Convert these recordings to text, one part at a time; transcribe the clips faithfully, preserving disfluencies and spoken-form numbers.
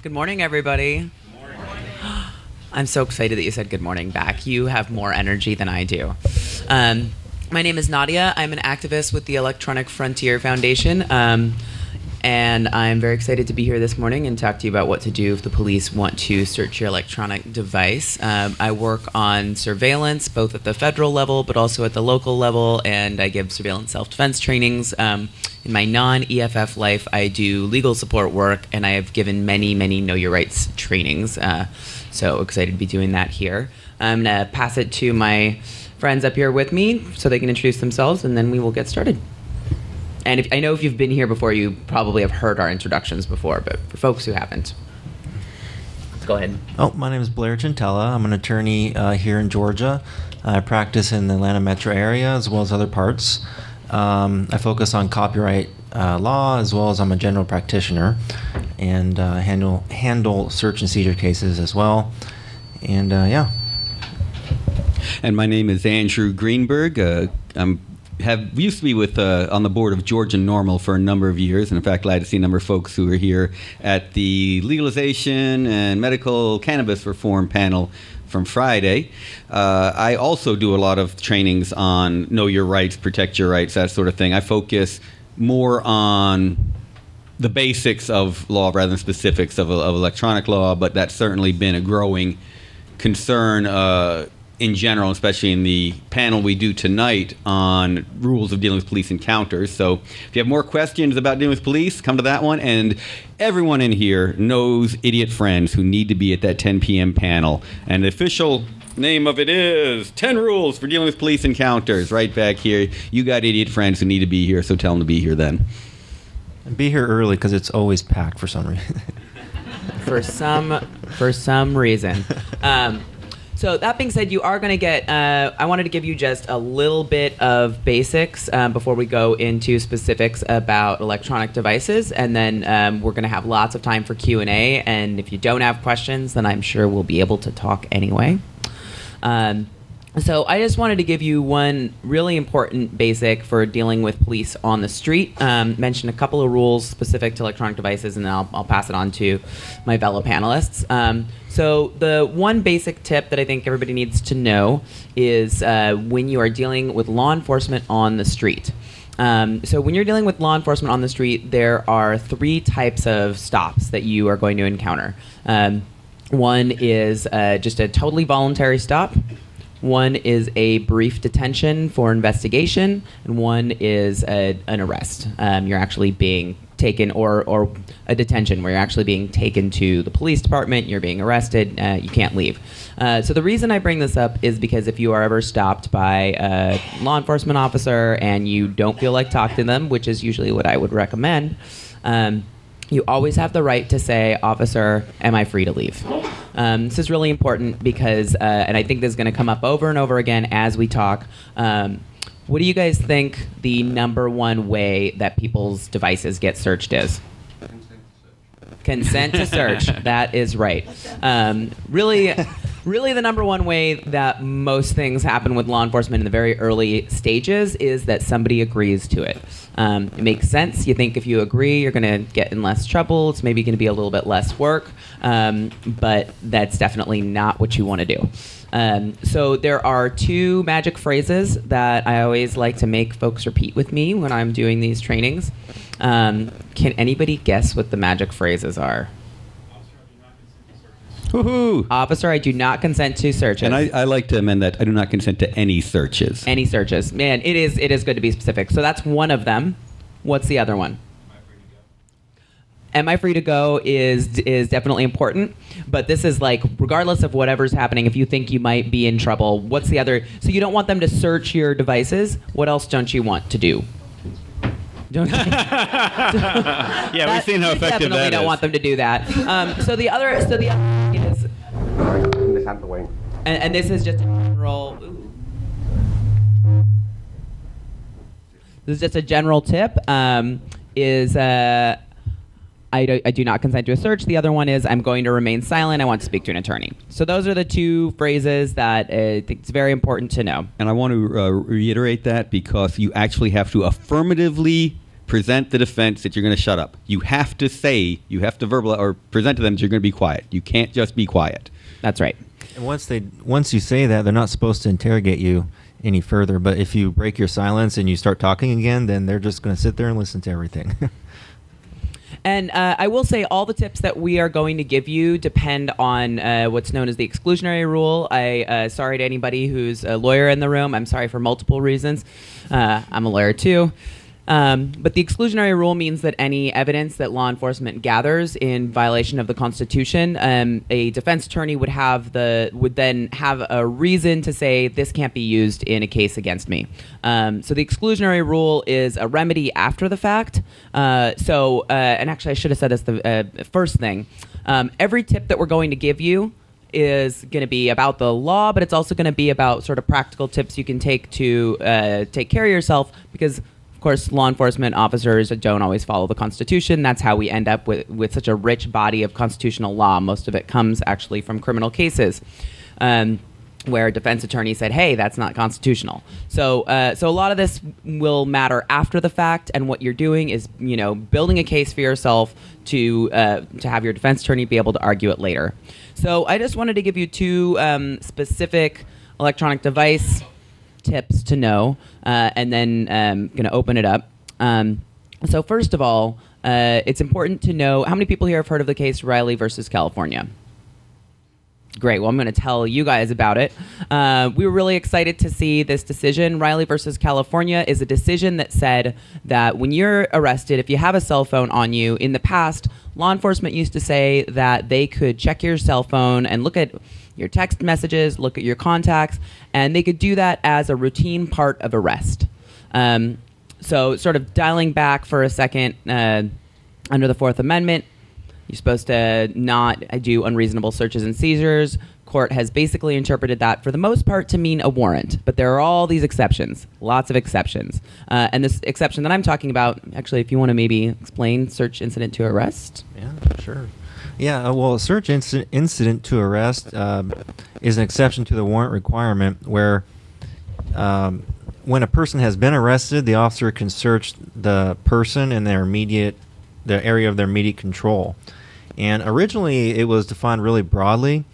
Good morning, everybody. Good morning. I'm so excited that you said good morning back. You have more energy than I do. Um, my name is Nadia. I'm an activist with the Electronic Frontier Foundation. Um, and I'm very excited to be here this morning and talk to you about what to do if the police want to search your electronic device. Um, I work on surveillance, both at the federal level, but also at the local level, and I give surveillance self-defense trainings. Um, in my non-E F F life, I do legal support work, and I have given many, many Know Your Rights trainings. Uh, so excited to be doing that here. I'm going to pass it to my friends up here with me so they can introduce themselves, and then we will get started. And if, I know if you've been here before, you probably have heard our introductions before, but for folks who haven't, go ahead. Oh, my name is Blair Chintella. I'm an attorney uh, here in Georgia. I practice in the Atlanta metro area as well as other parts. Um, I focus on copyright uh, law as well as I'm a general practitioner and uh, handle handle search and seizure cases as well. And uh, yeah. And my name is Andrew Greenberg. Uh, I'm have used to be with uh, on the board of Georgia NORML for a number of years, and in fact glad to see a number of folks who are here at the legalization and medical cannabis reform panel from Friday. Uh, I also do a lot of trainings on know your rights, protect your rights, that sort of thing. I focus more on the basics of law rather than specifics of, of electronic law, but that's certainly been a growing concern uh, in general, especially in the panel we do tonight on rules of dealing with police encounters. So if you have more questions about dealing with police, come to that one. And everyone in here knows idiot friends who need to be at that ten p.m. panel. And the official name of it is ten Rules for Dealing with Police Encounters. Right back here. You got idiot friends who need to be here, so tell them to be here then. And be here early because it's always packed for some reason. for some for some reason. Um, So that being said, you are going to get, uh, I wanted to give you just a little bit of basics um, before we go into specifics about electronic devices. And then um, we're going to have lots of time for Q and A. And if you don't have questions, then I'm sure we'll be able to talk anyway. Um, so I just wanted to give you one really important basic for dealing with police on the street. Um, mention a couple of rules specific to electronic devices, and then I'll, I'll pass it on to my fellow panelists. Um, So the one basic tip that I think everybody needs to know is uh, when you are dealing with law enforcement on the street. Um, so when you're dealing with law enforcement on the street, there are three types of stops that you are going to encounter. Um, one is uh, just a totally voluntary stop. One is a brief detention for investigation, and one is a, an arrest. Um, you're actually being taken, or or a detention where you're actually being taken to the police department, you're being arrested, uh, you can't leave. Uh, so the reason I bring this up is because if you are ever stopped by a law enforcement officer and you don't feel like talking to them, which is usually what I would recommend, um, you always have the right to say, "Officer, am I free to leave?" Um, this is really important because, uh, and I think this is going to come up over and over again as we talk. Um, what do you guys think the number one way that people's devices get searched is? Consent to search. That is right. Um, really, really the number one way that most things happen with law enforcement in the very early stages is that somebody agrees to it. Um, it makes sense. You think if you agree, you're going to get in less trouble. It's maybe going to be a little bit less work, um, but that's definitely not what you want to do. Um, so there are two magic phrases that I always like to make folks repeat with me when I'm doing these trainings. Um, can anybody guess what the magic phrases are? Woohoo! Officer, I do not consent to searches. And I, I like to amend that. I do not consent to any searches. Any searches. Man, it is it is good to be specific. So that's one of them. What's the other one? Am I free to go is is definitely important, but this is like, regardless of whatever's happening, if you think you might be in trouble, what's the other? So you don't want them to search your devices. What else don't you want to do? Don't yeah, that, we've seen how effective that is. Definitely don't want them to do that. Um, so the other, so the other is, Sorry, this out the way. and, and this is just a general. Ooh. This is just a general tip. Um, is uh, I do, I do not consent to a search. The other one is I'm going to remain silent. I want to speak to an attorney. So those are the two phrases that I think it's very important to know. And I want to uh, reiterate that because you actually have to affirmatively present the defense that you're going to shut up. You have to say, you have to verbal or present to them that you're going to be quiet. You can't just be quiet. That's right. And once they once you say that, they're not supposed to interrogate you any further. But if you break your silence and you start talking again, then they're just going to sit there and listen to everything. And uh, I will say all the tips that we are going to give you depend on uh, what's known as the exclusionary rule. I uh, sorry to anybody who's a lawyer in the room. I'm sorry for multiple reasons. Uh, I'm a lawyer too. Um, but the exclusionary rule means that any evidence that law enforcement gathers in violation of the Constitution, um, a defense attorney would have the would then have a reason to say this can't be used in a case against me. Um, so the exclusionary rule is a remedy after the fact. Uh, so, uh, and actually, I should have said this the uh, first thing. Um, every tip that we're going to give you is going to be about the law, but it's also going to be about sort of practical tips you can take to uh, take care of yourself, because of course, law enforcement officers don't always follow the Constitution. That's how we end up with, with such a rich body of constitutional law. Most of it comes actually from criminal cases, um, where a defense attorney said, hey, that's not constitutional. So uh, so a lot of this will matter after the fact, and what you're doing is, you know, building a case for yourself to uh, to have your defense attorney be able to argue it later. So I just wanted to give you two um, specific electronic device tips to know, uh, and then um, going to open it up. Um, so first of all, uh, it's important to know, how many people here have heard of the case Riley versus California? Great. Well, I'm going to tell you guys about it. Uh, we were really excited to see this decision. Riley versus California is a decision that said that when you're arrested, if you have a cell phone on you, in the past, law enforcement used to say that they could check your cell phone and look at your text messages, look at your contacts, and they could do that as a routine part of arrest. Um, so sort of dialing back for a second, uh, under the Fourth Amendment, you're supposed to not do unreasonable searches and seizures. Court has basically interpreted that for the most part to mean a warrant, but there are all these exceptions, lots of exceptions. Uh, and this exception that I'm talking about, actually, if you want to maybe explain search incident to arrest. Yeah, sure. Yeah, uh, well, a search incident, incident to arrest um, is an exception to the warrant requirement where um, when a person has been arrested, the officer can search the person in their immediate, the area of their immediate control. And originally, it was defined really broadly.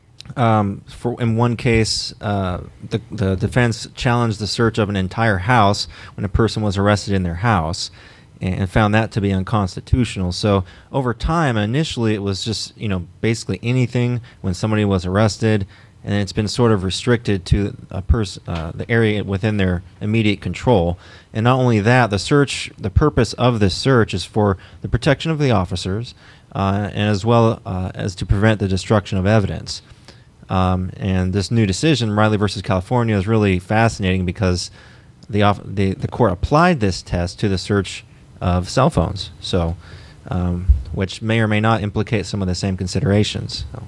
Um, for in one case, uh, the, the defense challenged the search of an entire house when a person was arrested in their house, and found that to be unconstitutional. So over time, initially it was just, you know, basically anything when somebody was arrested, and it's been sort of restricted to a person, uh, the area within their immediate control. And not only that, the search, the purpose of this search is for the protection of the officers, uh, and as well uh, as to prevent the destruction of evidence. Um, and this new decision, Riley versus California, is really fascinating because the off- the the court applied this test to the search of cell phones, so um, which may or may not implicate some of the same considerations. So,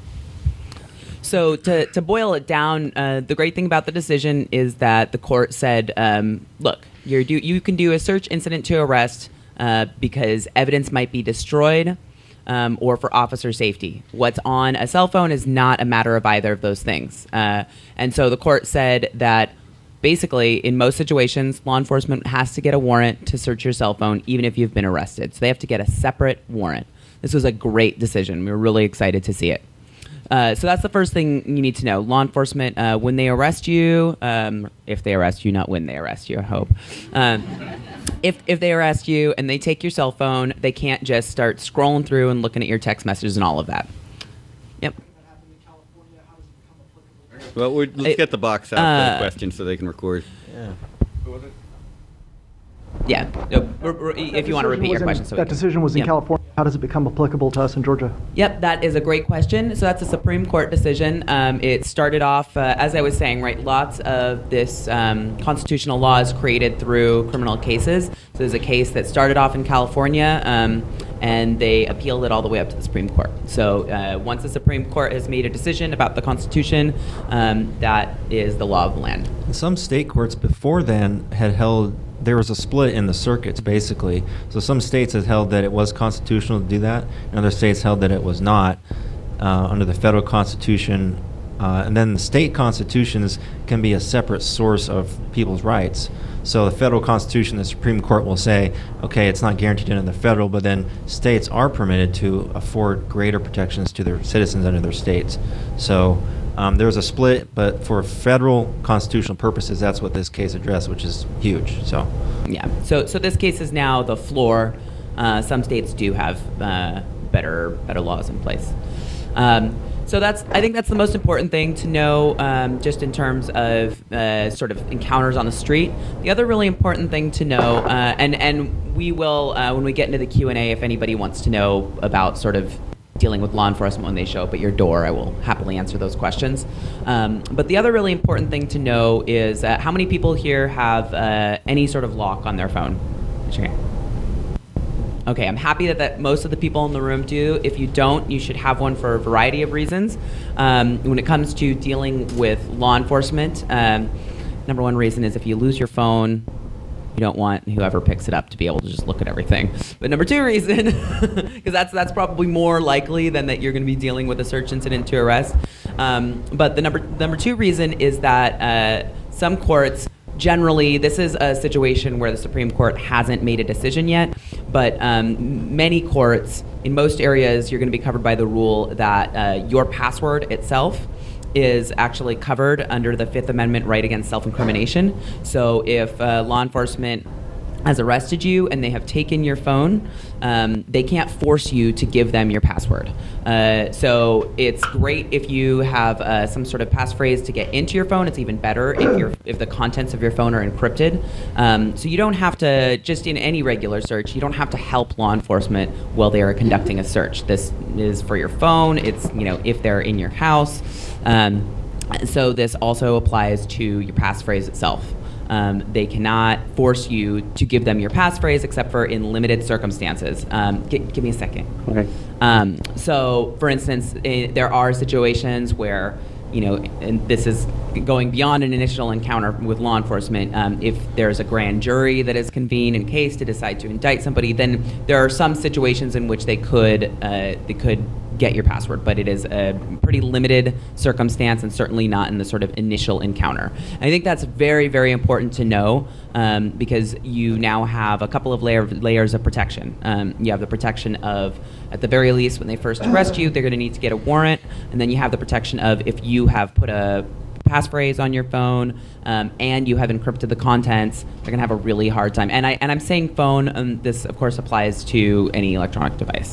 so to, to boil it down, uh, the great thing about the decision is that the court said, um, look, you're do, you can do a search incident to arrest uh, because evidence might be destroyed um, or for officer safety. What's on a cell phone is not a matter of either of those things. Uh, and so the court said that basically, in most situations, law enforcement has to get a warrant to search your cell phone, even if you've been arrested. So they have to get a separate warrant. This was a great decision. We were really excited to see it. Uh, so that's the first thing you need to know. Law enforcement, uh, when they arrest you, um, if they arrest you, not when they arrest you, I hope. Um, if if they arrest you and they take your cell phone, they can't just start scrolling through and looking at your text messages and all of that. Yep. Well, we're, let's It- get the box out for uh, the question so they can record. yeah. Yeah. Uh, r- r- if you want to decision repeat your was in- question. So we That can- decision was in Yeah. California. How does it become applicable to us in Georgia? Yep, that is a great question. So that's a Supreme Court decision. Um, it started off, uh, as I was saying, right, lots of this um, constitutional law is created through criminal cases. So there's a case that started off in California, um, and they appealed it all the way up to the Supreme Court. So uh, once the Supreme Court has made a decision about the Constitution, um, that is the law of the land. And some state courts before then had held, there was a split in the circuits, basically. So some states had held that it was constitutional to do that, and other states held that it was not. Uh, under the federal Constitution, Uh, and then the state constitutions can be a separate source of people's rights. So the federal constitution, the Supreme Court will say, okay, it's not guaranteed under the federal, but then states are permitted to afford greater protections to their citizens under their states. So um, there's a split, but for federal constitutional purposes, that's what this case addressed, which is huge. So Yeah. So so this case is now the floor. Uh, some states do have uh, better better laws in place. Um, so that's I think that's the most important thing to know, um, just in terms of uh, sort of encounters on the street. The other really important thing to know, uh, and and we will uh, when we get into the Q and A, if anybody wants to know about sort of dealing with law enforcement when they show up at your door, I will happily answer those questions. Um, but the other really important thing to know is uh, how many people here have uh, any sort of lock on their phone? Raise your hand. Okay, I'm happy that, that most of the people in the room do. If you don't, you should have one for a variety of reasons. Um, when it comes to dealing with law enforcement, um, number one reason is if you lose your phone, you don't want whoever picks it up to be able to just look at everything. But number two reason, because that's that's probably more likely than that you're going to be dealing with a search incident to arrest. Um, but the number number two reason is that uh, some courts, generally, this is a situation where the Supreme Court hasn't made a decision yet, but um, many courts, in most areas, you're going to be covered by the rule that uh, your password itself is actually covered under the Fifth Amendment right against self-incrimination. So if uh, law enforcement has arrested you and they have taken your phone, um, they can't force you to give them your password. Uh, so it's great if you have uh, some sort of passphrase to get into your phone. It's even better if you're, if the contents of your phone are encrypted. Um, so you don't have to, just in any regular search, you don't have to help law enforcement while they are conducting a search. This is for your phone. It's, you know, if they're in your house. Um, so this also applies to your passphrase itself. Um, they cannot force you to give them your passphrase except for in limited circumstances. Um, g- give me a second. Okay. Um, so, for instance, I there are situations where, you know, and this is going beyond an initial encounter with law enforcement. Um, if there's a grand jury that is convened in case to decide to indict somebody, then there are some situations in which they could uh, they could get your password, but it is a pretty limited circumstance and certainly not in the sort of initial encounter. And I think that's very, very important to know um, because you now have a couple of layer, layers of protection. Um, you have the protection of, at the very least, when they first arrest you, they're going to need to get a warrant, and then you have the protection of if you have put a passphrase on your phone um, and you have encrypted the contents, they're going to have a really hard time. And, I, and I'm saying phone, um, this of course applies to any electronic device.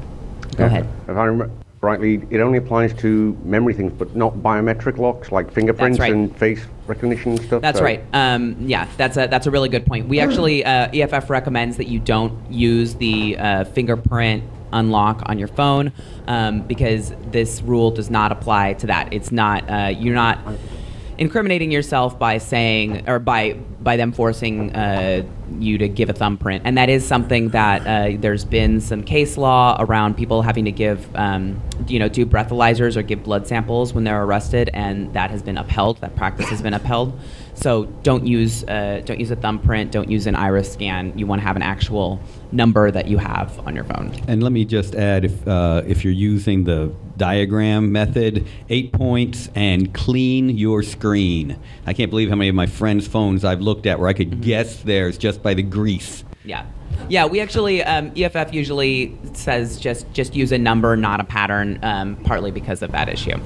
Go If- ahead. If I remember rightly, it only applies to memory things, but not biometric locks like fingerprints right. and face recognition and stuff. That's so- right. Um, yeah, that's a that's a really good point. We actually uh, E F F recommends that you don't use the uh, fingerprint unlock on your phone um, because this rule does not apply to that. It's not uh, you're not incriminating yourself by saying or by by them forcing uh, you to give a thumbprint, and that is something that uh, there's been some case law around people having to give um, you know do breathalyzers or give blood samples when they're arrested, and that has been upheld. That practice has been upheld. So don't use uh, don't use a thumbprint. Don't use an iris scan. You want to have an actual number that you have on your phone. And let me just add, if uh, if you're using the diagram method, eight points and clean your screen. I can't believe how many of my friends' phones I've looked at where I could mm-hmm. guess theirs just by the grease. Yeah. Yeah, we actually, um, E F F usually says just, just use a number, not a pattern, um, partly because of that issue.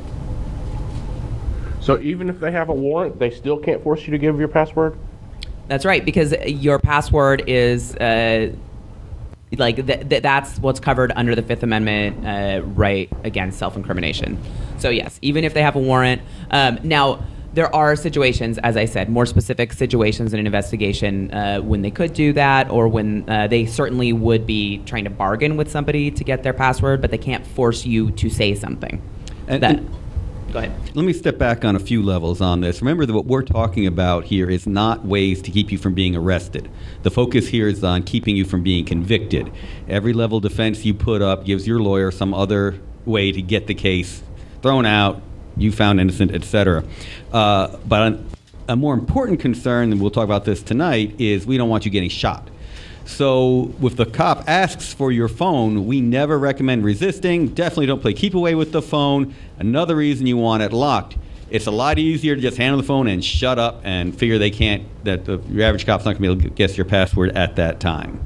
So even if they have a warrant, they still can't force you to give your password? That's right, because your password is, uh, like, th- th- that's what's covered under the Fifth Amendment uh, right against self-incrimination. So yes, even if they have a warrant. Um, now, there are situations, as I said, more specific situations in an investigation uh, when they could do that, or when uh, they certainly would be trying to bargain with somebody to get their password, but they can't force you to say something. And, that, and go ahead. Let me step back on a few levels on this. Remember that what we're talking about here is not ways to keep you from being arrested. The focus here is on keeping you from being convicted. Every level defense you put up gives your lawyer some other way to get the case thrown out, you found innocent, et cetera. Uh, but a more important concern, and we'll talk about this tonight, is we don't want you getting shot. So if the cop asks for your phone, we never recommend resisting. Definitely don't play keep away with the phone. Another reason you want it locked. It's a lot easier to just hand them the phone and shut up and figure they can't, that the, your average cop's not going to be able to guess your password at that time.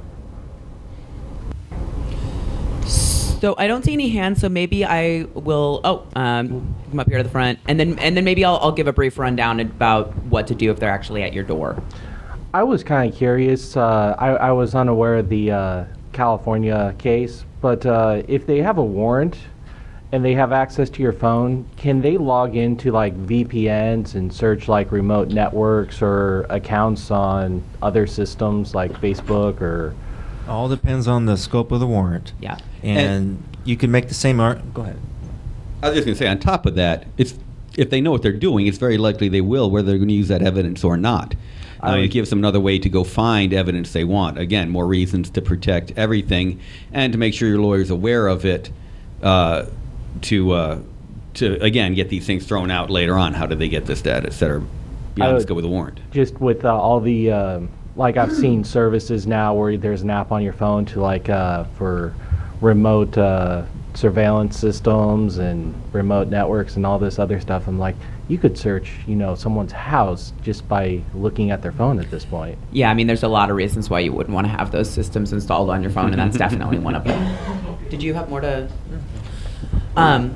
So I don't see any hands, so maybe I will, oh, um, come up here to the front, and then and then maybe I'll, I'll give a brief rundown about what to do if they're actually at your door. I was kind of curious. Uh, I, I was unaware of the uh, California case, but uh, if they have a warrant and they have access to your phone, can they log into like V P Ns and search like remote networks or accounts on other systems like Facebook or? All depends on the scope of the warrant. Yeah. And, And- you can make the same art. Go ahead. I was just going to say, on top of that, it's, if they know what they're doing, it's very likely they will, whether they're going to use that evidence or not. I Uh, it would- gives them another way to go find evidence they want. Again, more reasons to protect everything and to make sure your lawyer's aware of it uh, to, uh, to, again, get these things thrown out later on. How did they get this data, et cetera, beyond the would- scope of the warrant. Just with uh, all the, um like I've seen services now where there's an app on your phone to like uh, for remote uh, surveillance systems and remote networks and all this other stuff. I'm like, you could search, you know, someone's house just by looking at their phone at this point. Yeah, I mean, there's a lot of reasons why you wouldn't want to have those systems installed on your phone, and that's definitely one of them. Did you have more to? Um,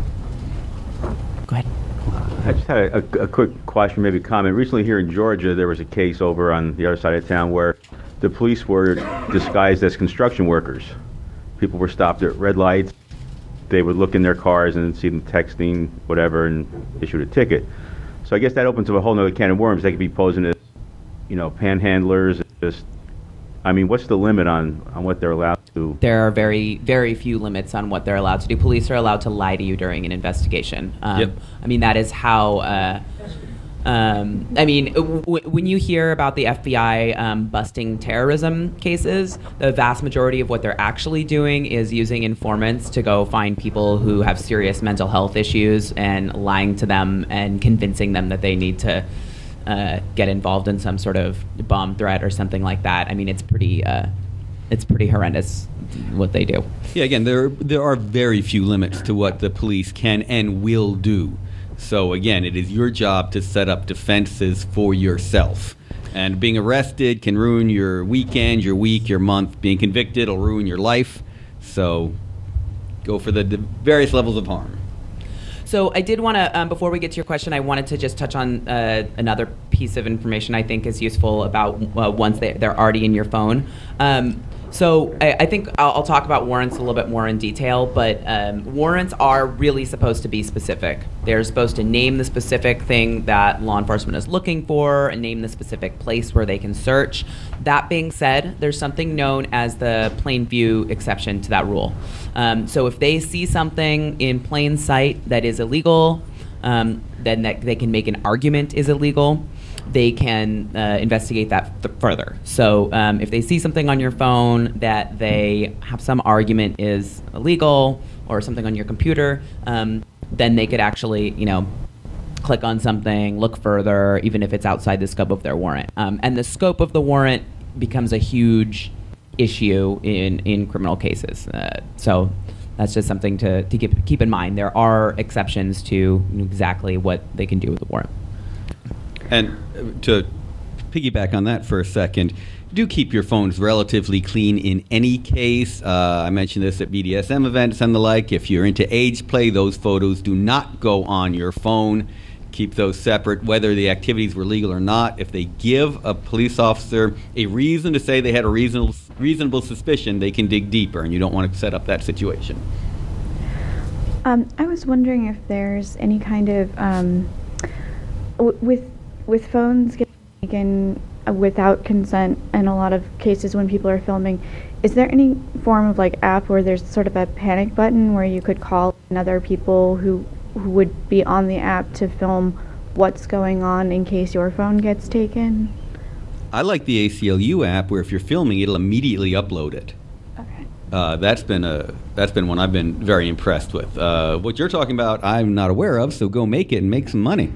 go ahead. I just had a, a, a quick question, maybe comment. Recently here in Georgia, there was a case over on the other side of town where the police were disguised as construction workers. People were stopped at red lights. They would look in their cars and see them texting, whatever, and issued a ticket. So I guess that opens up a whole nother can of worms. They could be posing as, you know, panhandlers. Just, I mean, what's the limit on, on what they're allowed to? There are very, very few limits on what they're allowed to do. Police are allowed to lie to you during an investigation. Um, Yep. I mean, that is how. Uh, um, I mean, w- w- when you hear about the F B I um, busting terrorism cases, the vast majority of what they're actually doing is using informants to go find people who have serious mental health issues and lying to them and convincing them that they need to uh, get involved in some sort of bomb threat or something like that. I mean, it's pretty. Uh, it's pretty horrendous what they do. Yeah, again, there there are very few limits to what the police can and will do. So again, it is your job to set up defenses for yourself. And being arrested can ruin your weekend, your week, your month. Being convicted will ruin your life. So go for the d- various levels of harm. So I did want to, um, before we get to your question, I wanted to just touch on uh, another piece of information I think is useful about uh, once they, they're already in your phone. Um, so I, I think I'll, I'll talk about warrants a little bit more in detail, but um, warrants are really supposed to be specific. They're supposed to name the specific thing that law enforcement is looking for and name the specific place where they can search. That being said, there's something known as the plain view exception to that rule. Um, so if they see something in plain sight that is illegal, um, then that they can make an argument is illegal. They can uh, investigate that th- further. So um, if they see something on your phone that they have some argument is illegal, or something on your computer, um, then they could actually, you know, click on something, look further, even if it's outside the scope of their warrant. Um, and the scope of the warrant becomes a huge issue in, in criminal cases. Uh, so that's just something to, to keep, keep in mind. There are exceptions to exactly what they can do with the warrant. And uh, to piggyback on that for a second, do keep your phones relatively clean in any case. Uh, I mentioned this at B D S M events and the like. If you're into age play, those photos do not go on your phone. Keep those separate, whether the activities were legal or not. If they give a police officer a reason to say they had a reasonable, reasonable suspicion, they can dig deeper, and you don't want to set up that situation. Um, I was wondering if there's any kind of, um, w- with with phones getting taken uh, without consent in a lot of cases when people are filming, is there any form of like app where there's sort of a panic button where you could call in other people who, who would be on the app to film what's going on in case your phone gets taken? I like the A C L U app where if you're filming, it'll immediately upload it. Okay. Uh, that's been a that's been one I've been very impressed with. Uh, what you're talking about, I'm not aware of, so go make it and make some money.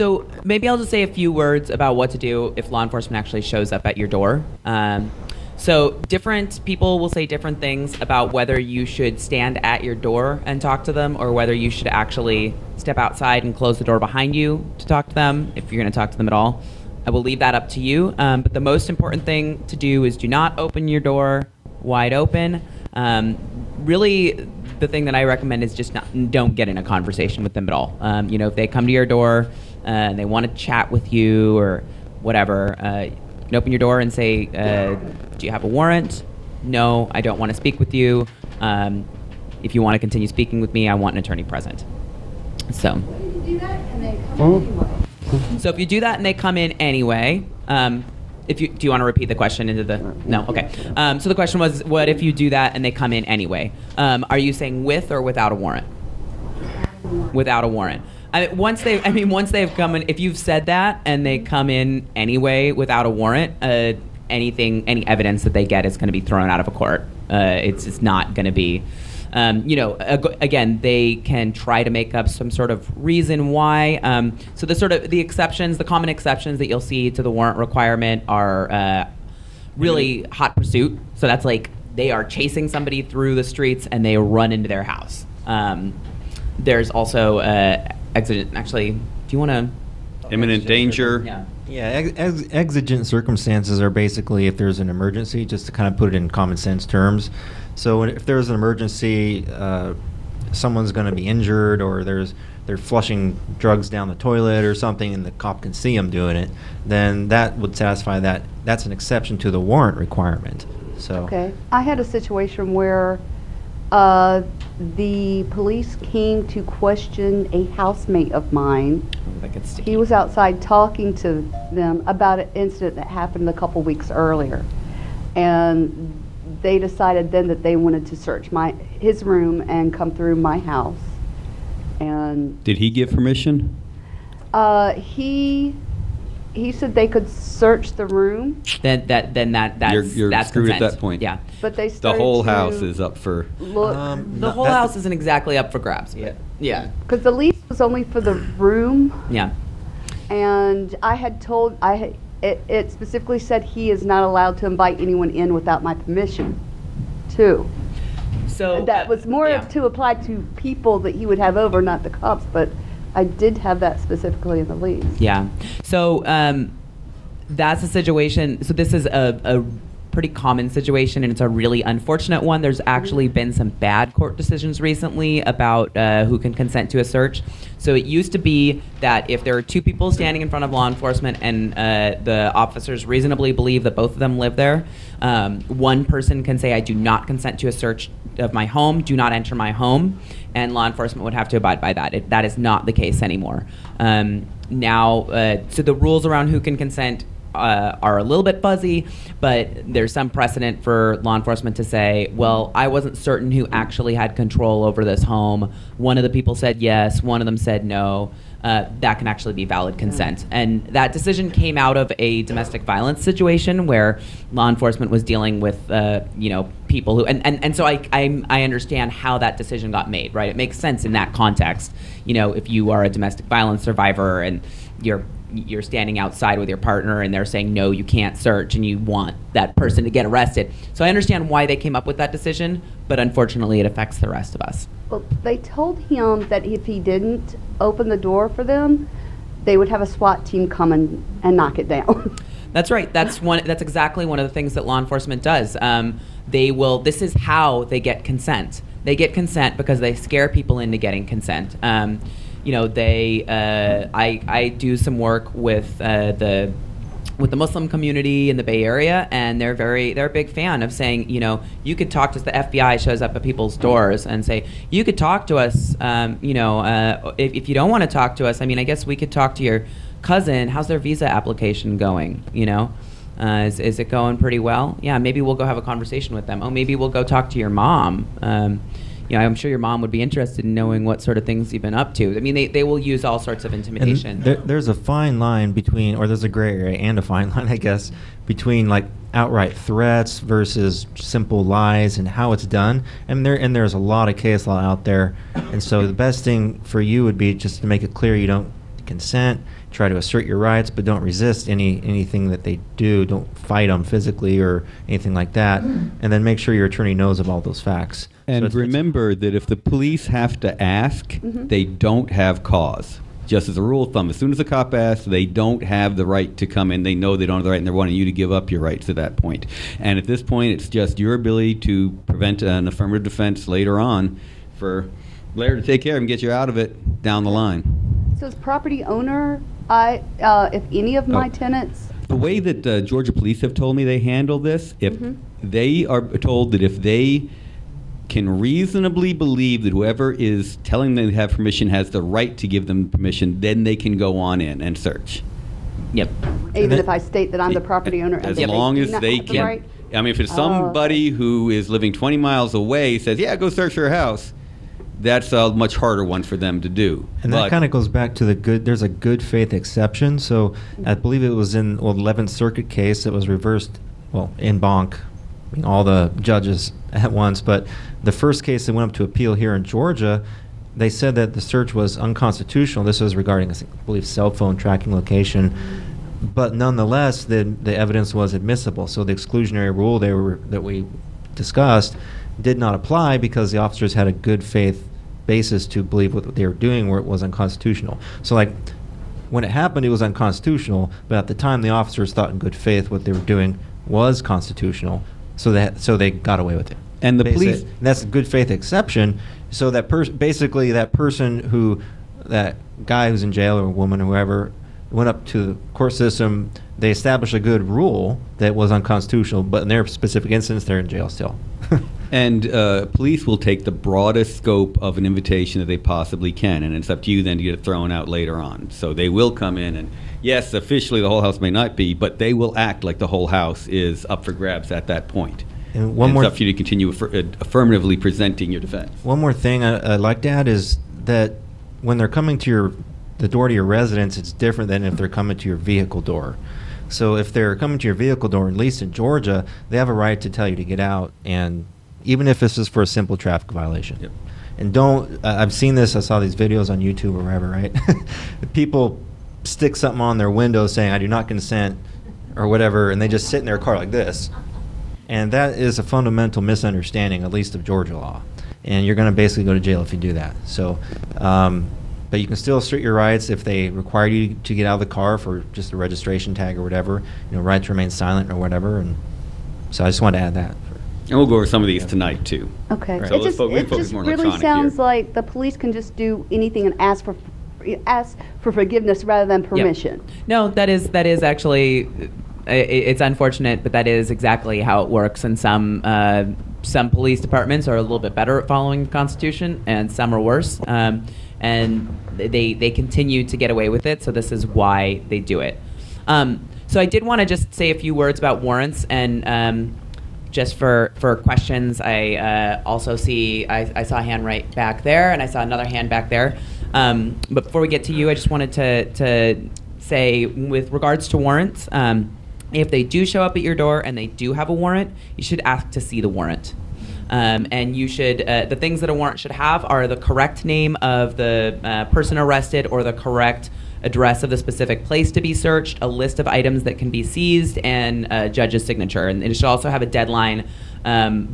So maybe I'll just say a few words about what to do if law enforcement actually shows up at your door. Um, so different people will say different things about whether you should stand at your door and talk to them or whether you should actually step outside and close the door behind you to talk to them, if you're going to talk to them at all. I will leave that up to you. Um, but the most important thing to do is do not open your door wide open. Um, really, the thing that I recommend is just not, don't get in a conversation with them at all. Um, you know, if they come to your door uh, and they want to chat with you or whatever, uh, you can open your door and say, uh, do you have a warrant? No, I don't want to speak with you. Um, if you want to continue speaking with me, I want an attorney present. So. Do that and they come anyway. So if you do that and they come in anyway, um, if you do you want to repeat the question into the no okay um, so the question was, what if you do that and they come in anyway? Um, are you saying with or without a warrant? Without a warrant. I mean, once they I mean once they've come in, if you've said that and they come in anyway without a warrant, uh, anything any evidence that they get is going to be thrown out of a court. Uh, it's it's not going to be. Um, you know, ag- again, they can try to make up some sort of reason why. Um, so the sort of the exceptions, the common exceptions that you'll see to the warrant requirement are uh, really hot pursuit. So that's like they are chasing somebody through the streets and they run into their house. Um, there's also uh, exigent. Actually, do you want to? Imminent danger. Yeah. Yeah, ex- ex- exigent circumstances are basically if there's an emergency, just to kind of put it in common sense terms. So when- if there's an emergency, uh, someone's going to be injured, or there's they're flushing drugs down the toilet or something, and the cop can see them doing it, then that would satisfy that. That's an exception to the warrant requirement. So. Okay. I had a situation where uh, the police came to question a housemate of mine. Like it's sticky. He was outside talking to them about an incident that happened a couple weeks earlier. And they decided then that they wanted to search my his room and come through my house. And Did he give permission? uh, he he said they could search the room, Then that then that that's You're- you're that's screwed at consent. that point. Yeah. but they The started whole to house is up for. look Um, The No, whole that- house isn't exactly up for grabs. But yeah. because the lease was only for the room. Yeah. And I had told, I had, it, it specifically said he is not allowed to invite anyone in without my permission, too. So That uh, was more yeah. to apply to people that he would have over, not the cops, but I did have that specifically in the lease. Yeah. So um, that's a situation. So this is a, a pretty common situation, and it's a really unfortunate one. There's actually been some bad court decisions recently about uh, who can consent to a search. So it used to be that if there are two people standing in front of law enforcement and uh, the officers reasonably believe that both of them live there, um, one person can say, I do not consent to a search of my home, do not enter my home, and law enforcement would have to abide by that. It, that is not the case anymore. Um, now, uh, so the rules around who can consent Uh, are a little bit fuzzy, but there's some precedent for law enforcement to say, well, I wasn't certain who actually had control over this home. One of the people said yes, one of them said no. Uh, that can actually be valid consent. And that decision came out of a domestic violence situation where law enforcement was dealing with, uh, you know, people who, and, and, and so I, I, I understand how that decision got made, right? It makes sense in that context. You know, if you are a domestic violence survivor and you're you're standing outside with your partner and they're saying, no, you can't search, and you want that person to get arrested. So I understand why they came up with that decision, but unfortunately it affects the rest of us. Well, they told him that if he didn't open the door for them, they would have a SWAT team come and, and knock it down. That's right. That's one. That's exactly one of the things that law enforcement does. Um, they will. This is how they get consent. They get consent because they scare people into getting consent. Um, you know, they. Uh, I I do some work with uh, the with the Muslim community in the Bay Area, and they're very they're a big fan of saying, you know, you could talk to us. The F B I shows up at people's doors and say, you could talk to us. Um, you know, uh, if if you don't want to talk to us, I mean, I guess we could talk to your cousin. How's their visa application going? You know, uh, is is it going pretty well? Yeah, maybe we'll go have a conversation with them. Oh, maybe we'll go talk to your mom. Um, you know, I'm sure your mom would be interested in knowing what sort of things you've been up to. I mean, they, they will use all sorts of intimidation. And there, there's a fine line between, or there's a gray area and a fine line, I guess, between like outright threats versus simple lies and how it's done. And there and there's a lot of case law out there. And so the best thing for you would be just to make it clear you don't consent, try to assert your rights, but don't resist any anything that they do. Don't fight them physically or anything like that. And then make sure your attorney knows of all those facts. And So it's- remember that if the police have to ask, Mhm. they don't have cause. Just as a rule of thumb, as soon as a cop asks, they don't have the right to come in. They know they don't have the right, and they're wanting you to give up your rights at that point. And at this point, it's just your ability to prevent an affirmative defense later on for Blair to take care of and get you out of it down the line. So as property owner, I, uh, if any of my Oh. tenants, The way that uh, Georgia police have told me they handle this, if Mhm. they are told that if they can reasonably believe that whoever is telling them they have permission has the right to give them permission, then they can go on in and search. Yep. even if I state that I'm the property owner. and As that long do as not they have the can. right? I mean, if it's Oh, somebody who is living twenty miles away says, yeah, go search your house, that's a much harder one for them to do. And that kind of goes back to the good, there's a good faith exception. So I believe it was in well, eleventh Circuit case that was reversed, well, in bonk, I mean, all the judges at once. But the first case that went up to appeal here in Georgia, they said that the search was unconstitutional. This was regarding, I believe, cell phone tracking location. But nonetheless, the, the evidence was admissible. So the exclusionary rule they were, that we discussed did not apply because the officers had a good faith basis to believe what they were doing where it was unconstitutional. So like when it happened, it was unconstitutional, but at the time the officers thought in good faith what they were doing was constitutional, so that so they got away with it. And the Basi- police- and that's a good faith exception. So that pers- basically that person who, that guy who's in jail or woman or whoever, went up to the court system, they established a good rule that was unconstitutional, but in their specific instance, they're in jail still. And uh, police will take the broadest scope of an invitation that they possibly can, and it's up to you then to get it thrown out later on. So they will come in, and yes, officially the whole house may not be, but they will act like the whole house is up for grabs at that point. And one And more it's up to you to continue affir- uh, affirmatively presenting your defense. One more thing I, I'd like to add is that when they're coming to your the door to your residence, it's different than if they're coming to your vehicle door. So if they're coming to your vehicle door, at least in Georgia, they have a right to tell you to get out, and even if this is for a simple traffic violation. Yep. And don't, uh, I've seen this, I saw these videos on YouTube or wherever, right? People stick something on their window saying, I do not consent, or whatever, and they just sit in their car like this. And that is a fundamental misunderstanding, at least of Georgia law. And you're going to basically go to jail if you do that. So, um, but you can still assert your rights if they require you to get out of the car for just a registration tag or whatever. You know, right to remain silent or whatever. And so I just wanted to add that. And we'll go over some of these tonight, too. Okay. So It let's just, fo- we it focus just more on really electronic sounds here. like the police can just do anything and ask for, ask for forgiveness rather than permission. No, that is that is actually i- i- it's unfortunate, but that is exactly how it works. And some uh, some police departments are a little bit better at following the Constitution, and some are worse. Um, and they they continue to get away with it. So this is why they do it. Um, so I did want to just say a few words about warrants and. Um, Just for, for questions, I uh, also see, I, I saw a hand right back there, and I saw another hand back there. Um, but before we get to you, I just wanted to, to say, with regards to warrants, um, if they do show up at your door and they do have a warrant, you should ask to see the warrant. Um, and you should, uh, the things that a warrant should have are the correct name of the uh, person arrested or the correct address of the specific place to be searched, a list of items that can be seized, and a judge's signature. And it should also have a deadline um,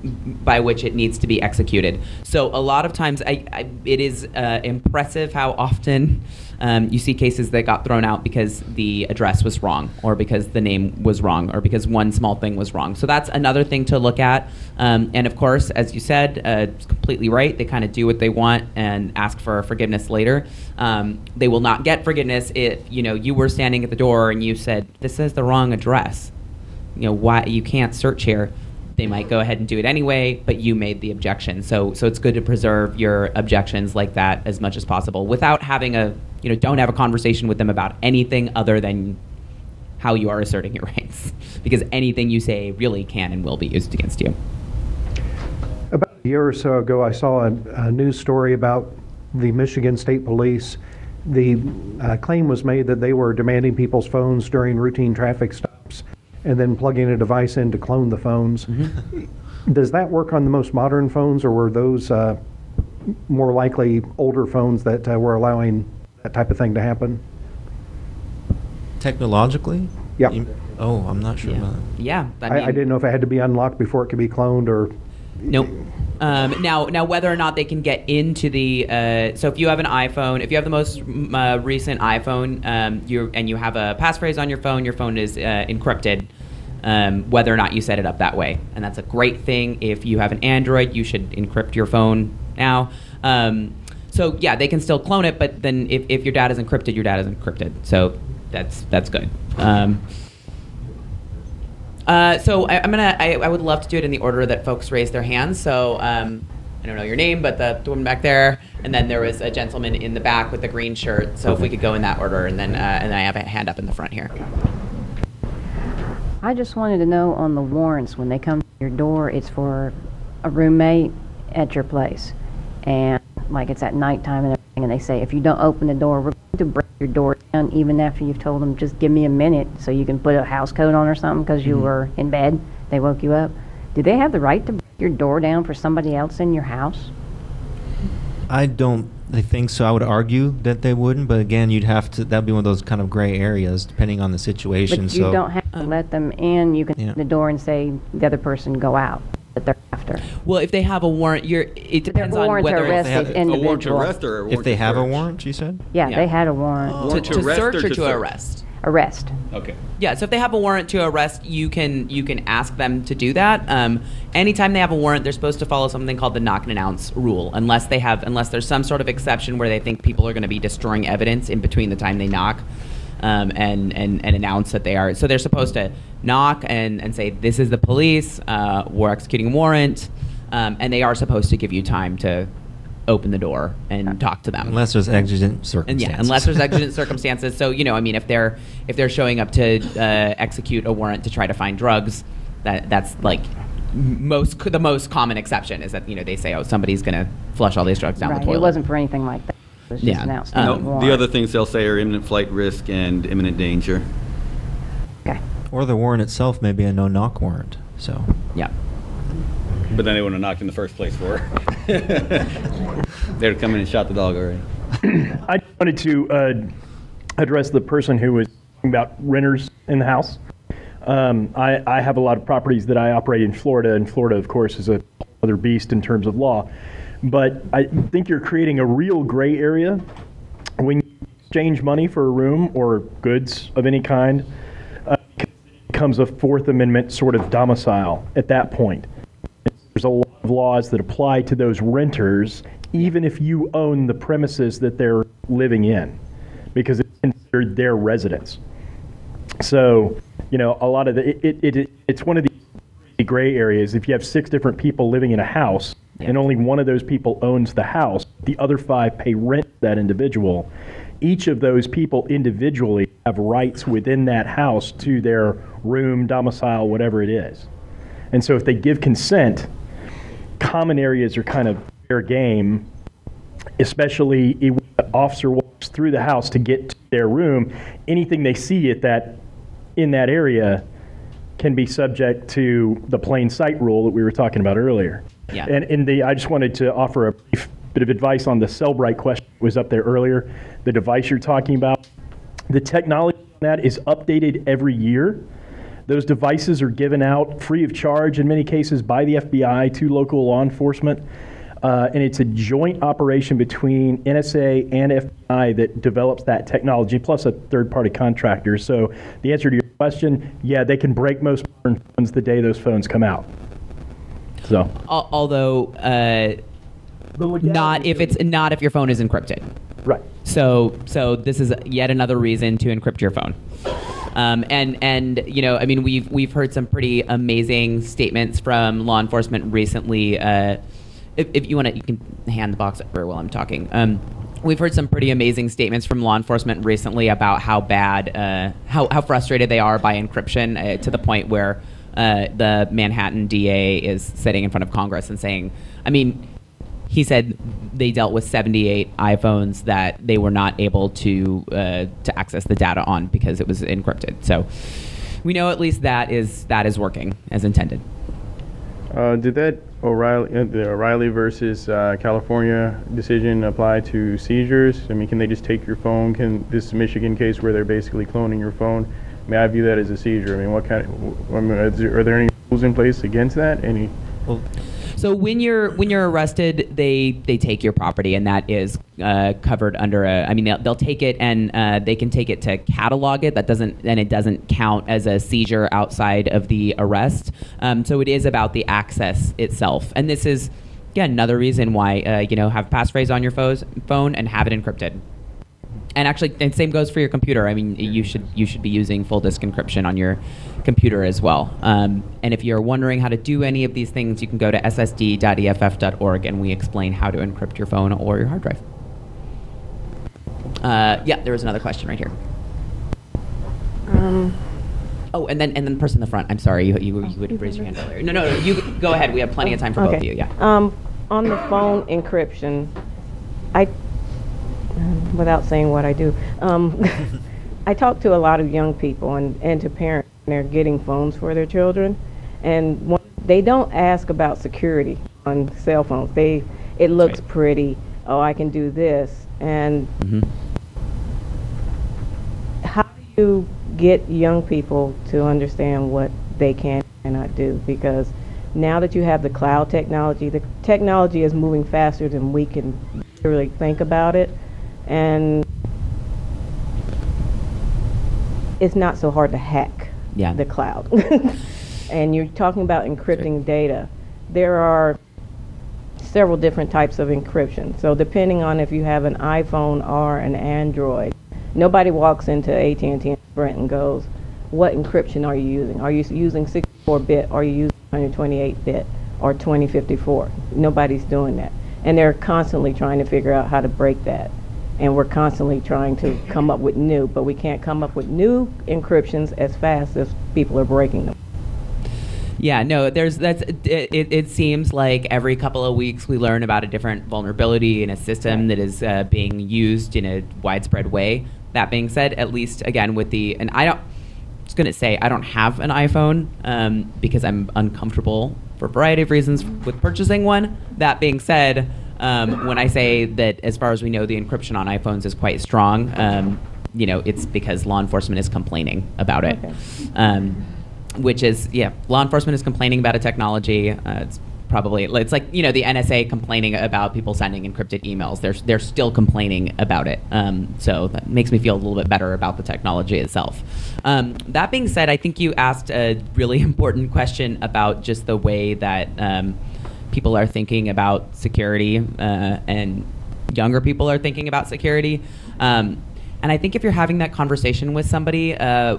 by which it needs to be executed. So a lot of times, I, I, it is uh, impressive how often um, you see cases that got thrown out because the address was wrong, or because the name was wrong, or because one small thing was wrong. So that's another thing to look at. Um, and of course, as you said, uh, it's completely right. They kind of do what they want and ask for forgiveness later. Um, they will not get forgiveness if, you know, you were standing at the door and you said, this is the wrong address. You know, why you can't search here. They might go ahead and do it anyway, but you made the objection. So so it's good to preserve your objections like that as much as possible without having a, you know, don't have a conversation with them about anything other than how you are asserting your rights. Because anything you say really can and will be used against you. About a year or so ago, I saw a, a news story about the Michigan State Police. The uh, claim was made that they were demanding people's phones during routine traffic stops and then plugging a device in to clone the phones. Mm-hmm. Does that work on the most modern phones, or were those uh, more likely older phones that uh, were allowing that type of thing to happen? Technologically? Yeah. You- oh, I'm not sure Yeah. about that. Yeah. I, I, mean, I didn't know if it had to be unlocked before it could be cloned or. Nope. Um, now, now, whether or not they can get into the uh, so if you have an iPhone, if you have the most mm, uh, recent iPhone, um, you and you have a passphrase on your phone, your phone is uh, encrypted. Um, whether or not you set it up that way, and that's a great thing. If you have an Android, you should encrypt your phone now. Um, so yeah, they can still clone it, but then if, if your data is encrypted, your data is encrypted. So that's that's good. Um, Uh, so I, I'm gonna. I, I would love to do it in the order that folks raise their hands. So um, I don't know your name, but the, the woman back there, and then there was a gentleman in the back with the green shirt. So if we could go in that order, and then uh, and then I have a hand up in the front here. I just wanted to know on the warrants when they come to your door, it's for a roommate at your place, and like it's at nighttime and everything, and they say if you don't open the door, we're going to break your door down, even after you've told them just give me a minute so you can put a house coat on or something because you Mhm. were in bed. They woke you up. Do they have the right to break your door down for somebody else in your house? I don't I think so. I would argue that they wouldn't, but again, you'd have to. That'd be one of those kind of gray areas, depending on the situation. But you so don't have to let them in. You can Yeah. open the door and say the other person go out that they're after. Well, if they have a warrant, you're. It depends on warrant to whether arrest If they have- the a warrant to individual. arrest or a warrant if they to have a search? warrant, you said. Yeah, Yeah. they had a warrant. to, Warrant to to arrest search or or to to search? arrest. Arrest. Okay. Yeah, so if they have a warrant to arrest, you can you can ask them to do that. Um, anytime they have a warrant, they're supposed to follow something called the knock and announce rule, unless they have unless there's some sort of exception where they think people are going to be destroying evidence in between the time they knock, um, and, and and announce that they are. So they're supposed to knock and, and say, "This is the police. Uh, we're executing a warrant," um, and they are supposed to give you time to open the door and talk to them. Unless there's exigent And circumstances. yeah, unless there's exigent circumstances. So you know, I mean, if they're if they're showing up to uh, execute a warrant to try to find drugs, that that's like m- most the most common exception is that you know they say, oh, somebody's gonna flush all these drugs down Right. the toilet. It wasn't for anything like that. It was just Yeah. an Um, outstanding No, warrant. the other things they'll say are imminent flight risk and imminent danger. Okay. Or the warrant itself may be a no-knock warrant. So Yeah. But then they wouldn't have knocked in the first place for her. They'd come in and shot the dog already. I wanted to uh, address the person who was talking about renters in the house. Um, I, I have a lot of properties that I operate in Florida, and Florida, of course, is a other beast in terms of law. But I think you're creating a real gray area when you exchange money for a room or goods of any kind. Uh, it becomes a Fourth Amendment sort of domicile at that point. There's a lot of laws that apply to those renters, even if you own the premises that they're living in, because it's considered their residence. So, you know, a lot of the, it, it, it it's one of the gray areas. If you have six different people living in a house, and only one of those people owns the house, the other five pay rent to that individual. Each of those people individually have rights within that house to their room, domicile, whatever it is. And so if they give consent, common areas are kind of fair game, especially if the officer walks through the house to get to their room. Anything they see at that in that area can be subject to the plain sight rule that we were talking about earlier. Yeah. And in the, I just wanted to offer a brief bit of advice on the Cellbrite question that was up there earlier. The device you're talking about, the technology on that is updated every year. Those devices are given out free of charge in many cases by the F B I to local law enforcement. Uh, and it's a joint operation between N S A and F B I that develops that technology, plus a third-party contractor. So the answer to your question, yeah, they can break most modern phones the day those phones come out. So, Al- although uh, not if it's not if your phone is encrypted. right. So so this is yet another reason to encrypt your phone. Um, and and you know, I mean, we've we've heard some pretty amazing statements from law enforcement recently. Uh, if, if you want to, you can hand the box over while I'm talking. Um, we've heard some pretty amazing statements from law enforcement recently about how bad, uh, how how frustrated they are by encryption, uh, to the point where uh, the Manhattan D A is sitting in front of Congress and saying, I mean. He said they dealt with seventy-eight iPhones that they were not able to uh, to access the data on because it was encrypted. So we know at least that is that is working as intended. Uh, did that O'Reilly, uh, the O'Reilly versus uh, California decision apply to seizures? I mean, can they just take your phone? Can this Michigan case where they're basically cloning your phone? I mean, I view that as a seizure. I mean, what kind of, I mean, is there, are there any rules in place against that? Any? Well, So when you're when you're arrested, they they take your property, and that is uh, covered under a. I mean, they'll, they'll take it and uh, they can take it to catalog it. That doesn't and it doesn't count as a seizure outside of the arrest. Um, so it is about the access itself, and this is again another reason why uh, you know have passphrase on your phones, phone and have it encrypted. And actually, and same goes for your computer. I mean, you should you should be using full disk encryption on your computer as well. Um, and if you're wondering how to do any of these things, you can go to s s d dot e f f dot org and we explain how to encrypt your phone or your hard drive. Uh, yeah, there was another question right here. Um, oh, and then and then the person in the front. I'm sorry, you you, you would raise your hand earlier. No, no, no, you go ahead. We have plenty of time for okay. both of you. Yeah. Um, on the phone encryption, I. Without saying what I do, um, I talk to a lot of young people and, and to parents when they're getting phones for their children, and when they don't ask about security on cell phones. They, it looks right. pretty. Oh, I can do this, and mm-hmm. how do you get young people to understand what they can and cannot do? Because now that you have the cloud technology, the technology is moving faster than we can really think about it. And it's not so hard to hack yeah. the cloud. And you're talking about encrypting right. data. There are several different types of encryption. So depending on if you have an iPhone or an Android, nobody walks into A T and T and Sprint and goes, what encryption are you using? Are you using sixty-four bit? Are you using one twenty-eight bit or twenty fifty-four? Nobody's doing that. And they're constantly trying to figure out how to break that. And we're constantly trying to come up with new, but we can't come up with new encryptions as fast as people are breaking them. Yeah, no, there's that's it, it, it seems like every couple of weeks we learn about a different vulnerability in a system that is uh, being used in a widespread way. That being said, at least again with the, and I don't, I was going to say I don't have an iPhone um, because I'm uncomfortable for a variety of reasons with purchasing one. That being said, Um, when I say that, as far as we know, the encryption on iPhones is quite strong, um, you know, it's because law enforcement is complaining about it. Okay. Um, which is, yeah, law enforcement is complaining about a technology. Uh, it's probably, it's like, you know, the N S A complaining about people sending encrypted emails. They're, they're still complaining about it. Um, so that makes me feel a little bit better about the technology itself. Um, that being said, I think you asked a really important question about just the way that um, people are thinking about security uh, and younger people are thinking about security. Um, and I think if you're having that conversation with somebody, uh,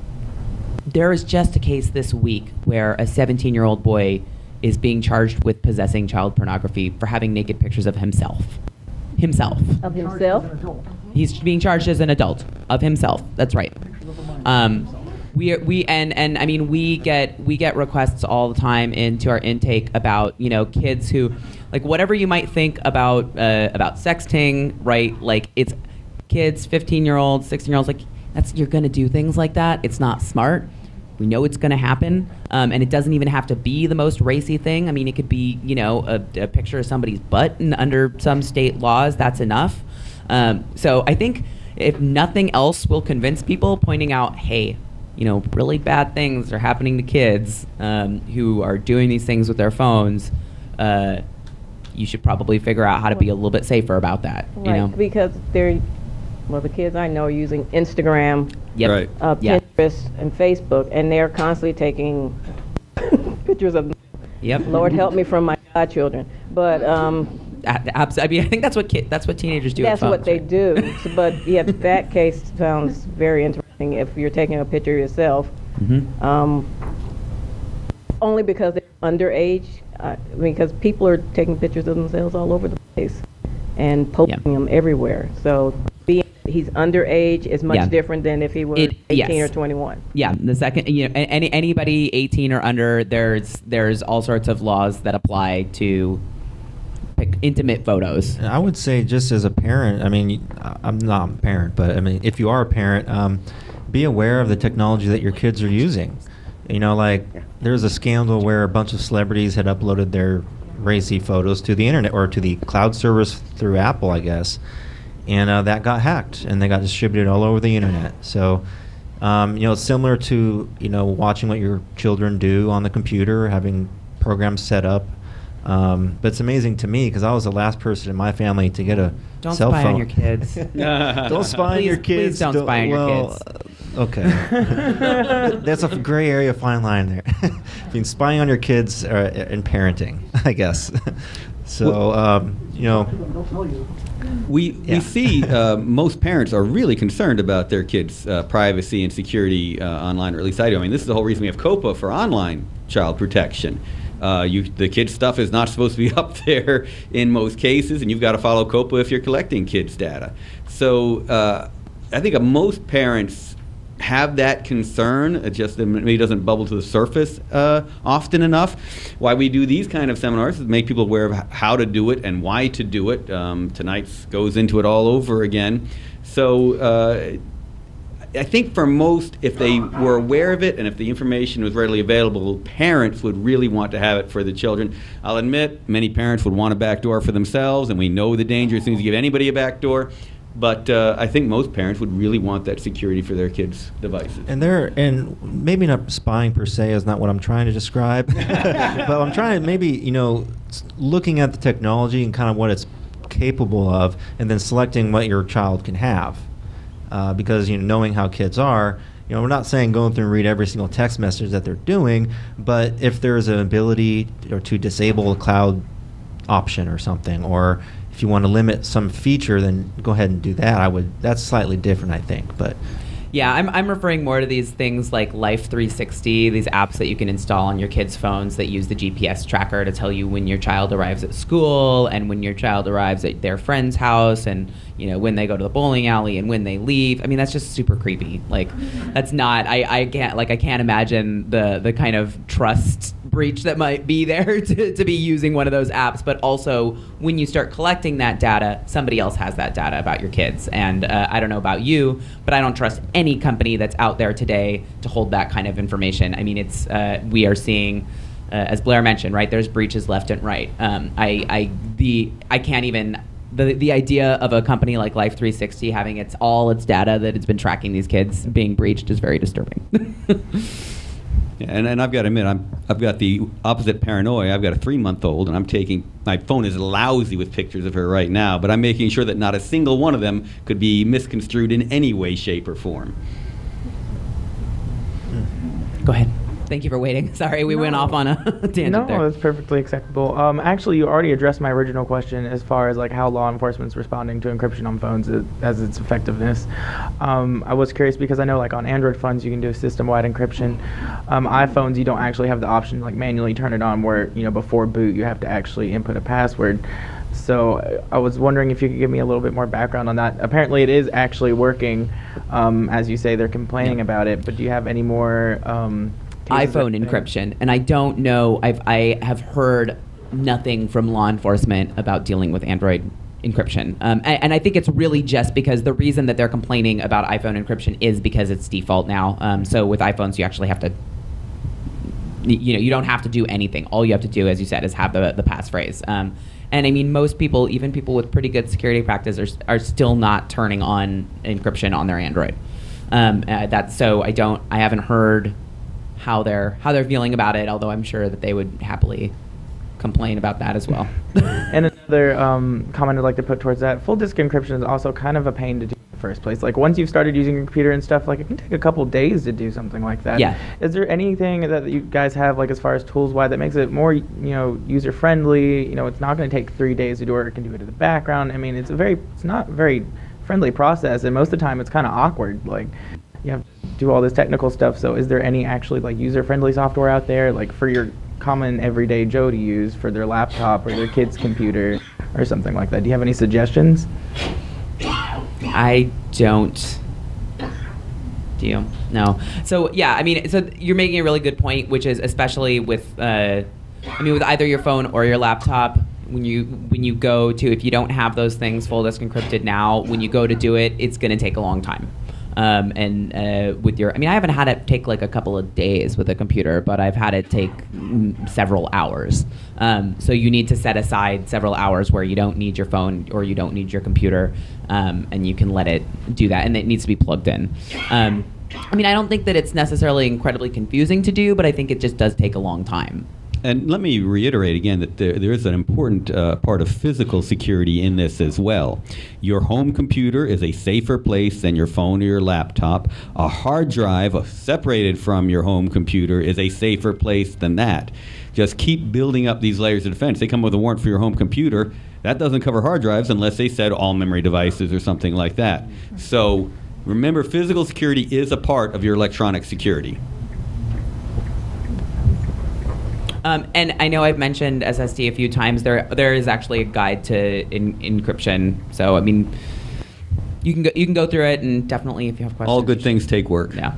there is just a case this week where a seventeen-year-old boy is being charged with possessing child pornography for having naked pictures of himself. Himself. Of himself? He's being charged as an adult of himself. That's right. Um, We we and and I mean we get we get requests all the time into our intake about you know kids who like whatever you might think about uh, about sexting, right? Like it's kids, fifteen year olds, sixteen year olds, like that's you're gonna do things like that. It's not smart. We know it's gonna happen, um, and it doesn't even have to be the most racy thing. I mean, it could be you know a, a picture of somebody's butt, and under some state laws, that's enough. Um, so I think if nothing else will convince people, pointing out, hey, you know, really bad things are happening to kids um, who are doing these things with their phones. Uh, you should probably figure out how to be a little bit safer about that. Right, you know, because they're, well, the kids I know are using Instagram, yep. Right. uh, Yeah. Pinterest, and Facebook, and they're constantly taking pictures of. Yep. Lord help me from my godchildren, but um, A- abs- I mean, I think that's what ki- that's what teenagers do. that's with what phones, they right? do. So, but yeah, that case sounds very interesting. If you're taking a picture of yourself, Mm-hmm. um, only because they're underage, uh, because people are taking pictures of themselves all over the place and posting Yeah. them everywhere. So being he's underage is much Yeah. different than if he was It- eighteen yes. or twenty-one. Yeah, the second you know a- any anybody eighteen or under, there's there's all sorts of laws that apply to pic- intimate photos. I would say, just as a parent, I mean, I- I'm not a parent, but I mean, if you are a parent, um, be aware of the technology that your kids are using. You know, like there was a scandal where a bunch of celebrities had uploaded their racy photos to the internet or to the cloud service through Apple, I guess, and uh, that got hacked and they got distributed all over the internet. So, um, you know, it's similar to, you know, watching what your children do on the computer, having programs set up. Um, but it's amazing to me because I was the last person in my family to get a Don't cell spy phone. on your kids. Don't spy on Please- your kids. please don't spy on your well, kids. uh, Okay. That's a gray area, fine line there. Between spying on your kids uh, and parenting, I guess. So, um, you know. We, Yeah. we see uh, most parents are really concerned about their kids' uh, privacy and security uh, online, or at least I do. I mean, this is the whole reason we have COPA for online child protection. Uh, you, the kids' stuff is not supposed to be up there in most cases, and you've got to follow COPA if you're collecting kids' data. So uh, I think uh, most parents have that concern. It just maybe doesn't bubble to the surface uh, often enough. Why we do these kind of seminars is make people aware of h- how to do it and why to do it. Um, tonight's goes into it all over again. So uh, I think for most, if they were aware of it and if the information was readily available, parents would really want to have it for the children. I'll admit, many parents would want a backdoor for themselves, and we know the danger as soon as you give anybody a backdoor. But uh, I think most parents would really want that security for their kids' devices. And they're, and maybe not spying per se is not what I'm trying to describe, but I'm trying to maybe, you know, s- looking at the technology and kind of what it's capable of, and then selecting what your child can have. Uh, because, you know, knowing how kids are, you know, we're not saying going through and read every single text message that they're doing, but if there's an ability or to disable a cloud option or something, or if you want to limit some feature, then go ahead and do that. I would. That's slightly different, I think. But Yeah, I'm, I'm referring more to these things like Life three sixty, these apps that you can install on your kids' phones that use the G P S tracker to tell you when your child arrives at school and when your child arrives at their friend's house and, you know, when they go to the bowling alley and when they leave. I mean, that's just super creepy. Like, that's not, I, I can't, like, I can't imagine the, the kind of trust breach that might be there to, to be using one of those apps. But also, when you start collecting that data, somebody else has that data about your kids. And uh, I don't know about you, but I don't trust any company that's out there today to hold that kind of information. I mean, it's uh, we are seeing, uh, as Blair mentioned, right? There's breaches left and right. Um, I, I, the, I can't even. The, the idea of a company like Life three sixty having its all its data that it's been tracking these kids being breached is very disturbing. Yeah, and, and I've got to admit, I'm, I've got the opposite paranoia. I've got a three-month-old, and I'm taking, my phone is lousy with pictures of her right now, but I'm making sure that not a single one of them could be misconstrued in any way, shape, or form. Go ahead. Thank you for waiting. Sorry, we went off on a tangent no, there. that's perfectly acceptable. Um, actually, you already addressed my original question as far as like how law enforcement's responding to encryption on phones as, as its effectiveness. Um, I was curious because I know like on Android phones you can do system-wide encryption. Um, iPhones you don't actually have the option to like manually turn it on where you know before boot you have to actually input a password. So I was wondering if you could give me a little bit more background on that. Apparently it is actually working. Um, as you say, they're complaining Yeah. about it, but do you have any more um, cases iPhone that- encryption, and I don't know. I've I have heard nothing from law enforcement about dealing with Android encryption, um, and, and I think it's really just because the reason that they're complaining about iPhone encryption is because it's default now. Um, so with iPhones, you actually have to, you know, you don't have to do anything. All you have to do, as you said, is have the the passphrase. Um, and I mean, most people, even people with pretty good security practices, are, are still not turning on encryption on their Android. Um, uh, that's so I don't. I haven't heard how they're how they're feeling about it, although I'm sure that they would happily complain about that as well. And another um, comment I'd like to put towards that, full disk encryption is also kind of a pain to do in the first place. Like once you've started using your computer and stuff, like it can take a couple days to do something like that. Yeah. Is there anything that you guys have like as far as tools wise that makes it more, you know, user friendly? You know, it's not going to take three days to do it. It can do it in the background. I mean, it's a very, it's not a very friendly process, and most of the time it's kind of awkward. Like you have to do all this technical stuff. So is there any actually like user friendly software out there like for your common everyday Joe to use for their laptop or their kid's computer or something like that? Do you have any suggestions? I don't. Do you? No. So yeah, I mean, so you're making a really good point, which is especially with, uh, I mean, with either your phone or your laptop. When you when you go to, if you don't have those things full disk encrypted now, when you go to do it, it's going to take a long time. Um, and uh, with your, I mean, I haven't had it take like a couple of days with a computer, but I've had it take mm, several hours. Um, so you need to set aside several hours where you don't need your phone or you don't need your computer, um, and you can let it do that, and it needs to be plugged in. Um, I mean, I don't think that it's necessarily incredibly confusing to do, but I think it just does take a long time. And let me reiterate again that there, there is an important uh, part of physical security in this as well. Your home computer is a safer place than your phone or your laptop. A hard drive uh, separated from your home computer is a safer place than that. Just keep building up these layers of defense. They come with a warrant for your home computer. That doesn't cover hard drives unless they said all memory devices or something like that. So remember, physical security is a part of your electronic security. Um, and I know I've mentioned S S D a few times. There, there is actually a guide to in, encryption. So I mean, you can go, you can go through it, and definitely if you have questions. All good things take work. Yeah.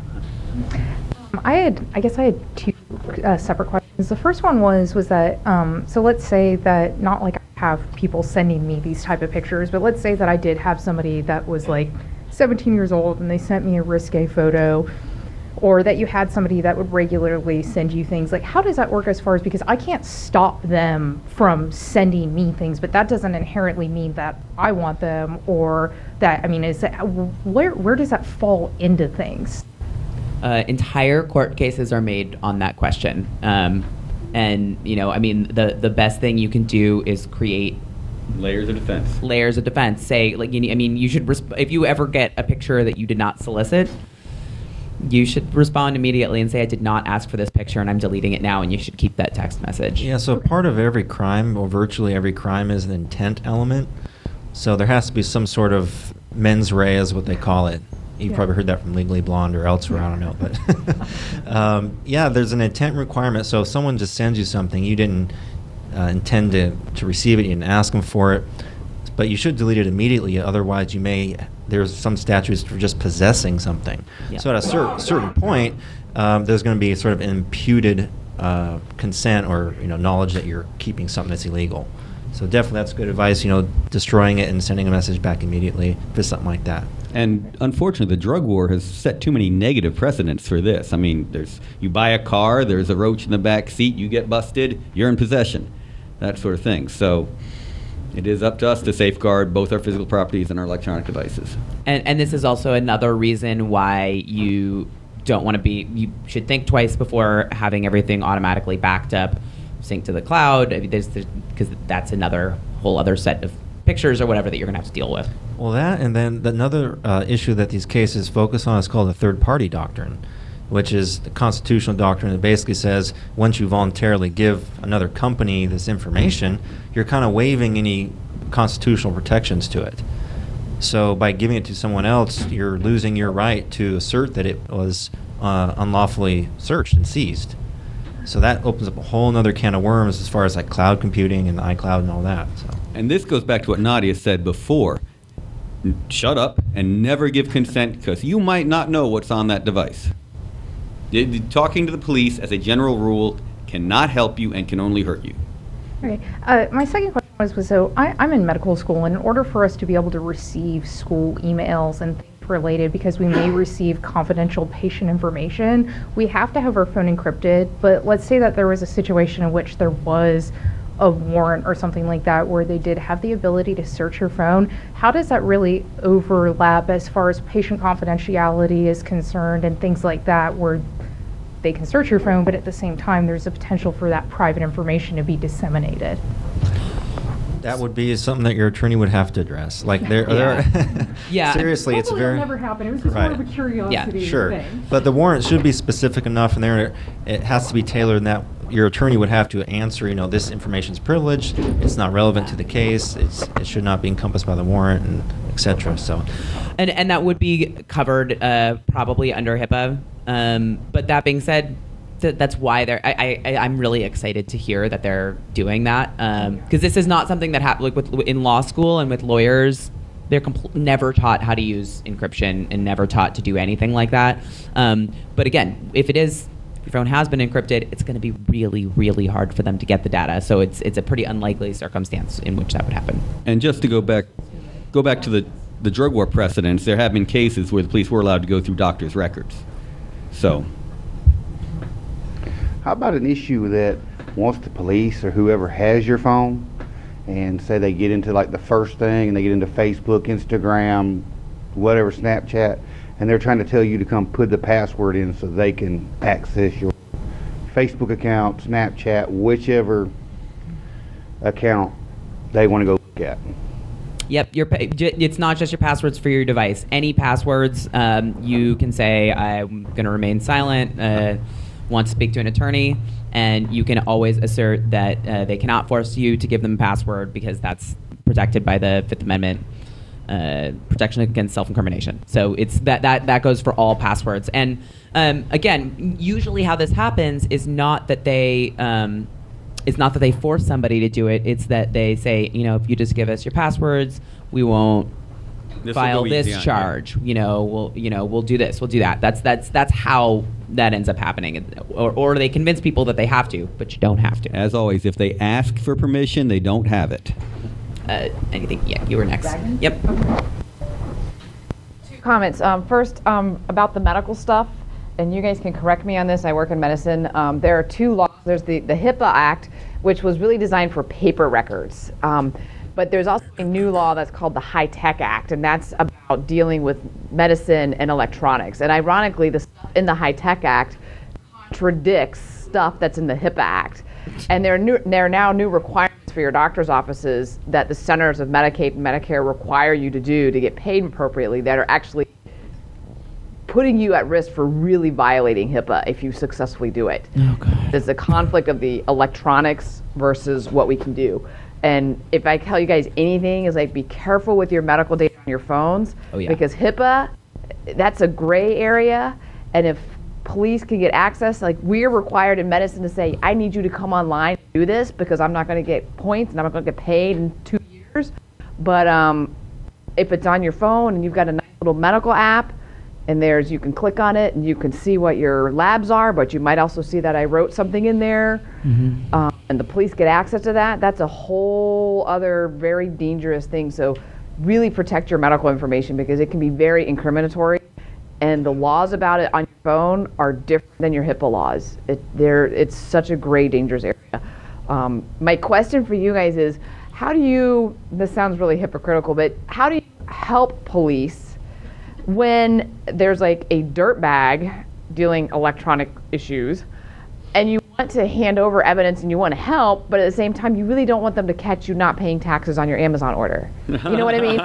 Um, I had, I guess I had two uh, separate questions. The first one was was that um, so let's say that not like I have people sending me these type of pictures, but let's say that I did have somebody that was like seventeen years old and they sent me a risque photo. Or that you had somebody that would regularly send you things. Like, how does that work as far as, because I can't stop them from sending me things, but that doesn't inherently mean that I want them, or that, I mean, is that, where where does that fall into things? Uh, entire court cases are made on that question. Um, and, you know, I mean, the, the best thing you can do is create layers of defense. Layers of defense. Say, like, you, I mean, you should, resp- if you ever get a picture that you did not solicit, you should respond immediately and say, I did not ask for this picture and I'm deleting it now, and you should keep that text message. Yeah, so part of every crime, or virtually every crime, is an intent element. So there has to be some sort of mens rea is what they call it. You've Yeah. probably heard that from Legally Blonde or elsewhere, I don't know. But um, yeah, there's an intent requirement. So if someone just sends you something, you didn't uh, intend to, to receive it, you didn't ask them for it, but you should delete it immediately. Otherwise, you may, there's some statutes for just possessing something. Yeah. So at a cer- certain point, um, there's going to be sort of an imputed uh, consent or you know knowledge that you're keeping something that's illegal. So definitely that's good advice, you know, destroying it and sending a message back immediately for something like that. And unfortunately, the drug war has set too many negative precedents for this. I mean, there's you buy a car, there's a roach in the back seat, you get busted, you're in possession, that sort of thing. So it is up to us to safeguard both our physical properties and our electronic devices. And, and this is also another reason why you don't want to be, you should think twice before having everything automatically backed up, sync to the cloud, I mean, there's, because that's another whole other set of pictures or whatever that you're going to have to deal with. Well, that, and then another uh, issue that these cases focus on is called the third-party doctrine, which is the constitutional doctrine that basically says once you voluntarily give another company this information, you're kind of waiving any constitutional protections to it. So by giving it to someone else, you're losing your right to assert that it was uh, unlawfully searched and seized. So that opens up a whole other can of worms as far as like cloud computing and iCloud and all that. So. And this goes back to what Nadia said before. Shut up and never give consent, because you might not know what's on that device. Talking to the police, as a general rule, cannot help you and can only hurt you. Okay. Uh, my second question was, was so I, I'm in medical school, and in order for us to be able to receive school emails and things related, because we may receive confidential patient information, we have to have our phone encrypted. But let's say that there was a situation in which there was a warrant or something like that where they did have the ability to search your phone. How does that really overlap as far as patient confidentiality is concerned and things like that, where they can search your phone, but at the same time there's a potential for that private information to be disseminated? That would be something that your attorney would have to address. Like there, Yeah. there Yeah. seriously, it's Hopefully very it'll never happen. It was just right. more of a curiosity Yeah, sure. thing. But the warrant should be specific enough, and there it has to be tailored. In that your attorney would have to answer. You know, this information is privileged. It's not relevant to the case. It's it should not be encompassed by the warrant, and et cetera. So, And and that would be covered uh, probably under HIPAA. Um, but that being said, th- that's why they're. I, I I'm really excited to hear that they're doing that, because this is not something that happens like with in law school and with lawyers. They're compl- never taught how to use encryption and never taught to do anything like that. Um, but again, if it is. If your phone has been encrypted, it's going to be really, really hard for them to get the data. So it's it's a pretty unlikely circumstance in which that would happen. And just to go back, go back to the the drug war precedents, there have been cases where the police were allowed to go through doctors' records. So, how about an issue that once the police or whoever has your phone, and say they get into like the first thing, and they get into Facebook, Instagram, whatever, Snapchat, and they're trying to tell you to come put the password in so they can access your Facebook account, Snapchat, whichever account they want to go look at. Yep, your pa- j- it's not just your passwords for your device. Any passwords, um, you can say, I'm going to remain silent, uh, want to speak to an attorney, and you can always assert that uh, they cannot force you to give them a password because that's protected by the Fifth Amendment. Uh, protection against self-incrimination. So it's that that that goes for all passwords. And um, again, usually how this happens is not that they um, it's not that they force somebody to do it. It's that they say, you know, if you just give us your passwords, we won't This will file go this easy on you. charge. You know, we'll you know we'll do this, we'll do that. That's that's that's how that ends up happening. Or or they convince people that they have to, but you don't have to. As always, if they ask for permission, they don't have it. Uh, anything? Yeah, you were next. Dragon? Yep. Two comments. Um, first, um, about the medical stuff, and you guys can correct me on this. I work in medicine. Um, there are two laws. There's the, the HIPAA Act, which was really designed for paper records. Um, but there's also a new law that's called the High-Tech Act, and that's about dealing with medicine and electronics. And ironically, the stuff in the High-Tech Act contradicts stuff that's in the HIPAA Act. And there are, new, there are now new requirements for your doctor's offices that the Centers of Medicaid and Medicare require you to do to get paid appropriately that are actually putting you at risk for really violating HIPAA if you successfully do it. Oh, God. There's a conflict of the electronics versus what we can do. And if I tell you guys anything, is like be careful with your medical data on your phones. Oh, yeah. Because HIPAA, that's a gray area. And if police can get access, like we're required in medicine to say, I need you to come online and do this because I'm not going to get points and I'm not going to get paid in two years. But um, if it's on your phone and you've got a nice little medical app and there's, you can click on it and you can see what your labs are, but you might also see that I wrote something in there. Mm-hmm. Um, and the police get access to that, that's a whole other very dangerous thing. So really protect your medical information because it can be very incriminatory. And the laws about it on your phone are different than your HIPAA laws. It, they're, it's such a gray, dangerous area. Um, my question for you guys is, how do you, this sounds really hypocritical, but how do you help police when there's like a dirtbag dealing electronic issues and you want to hand over evidence and you want to help, but at the same time, you really don't want them to catch you not paying taxes on your Amazon order. You know what I mean?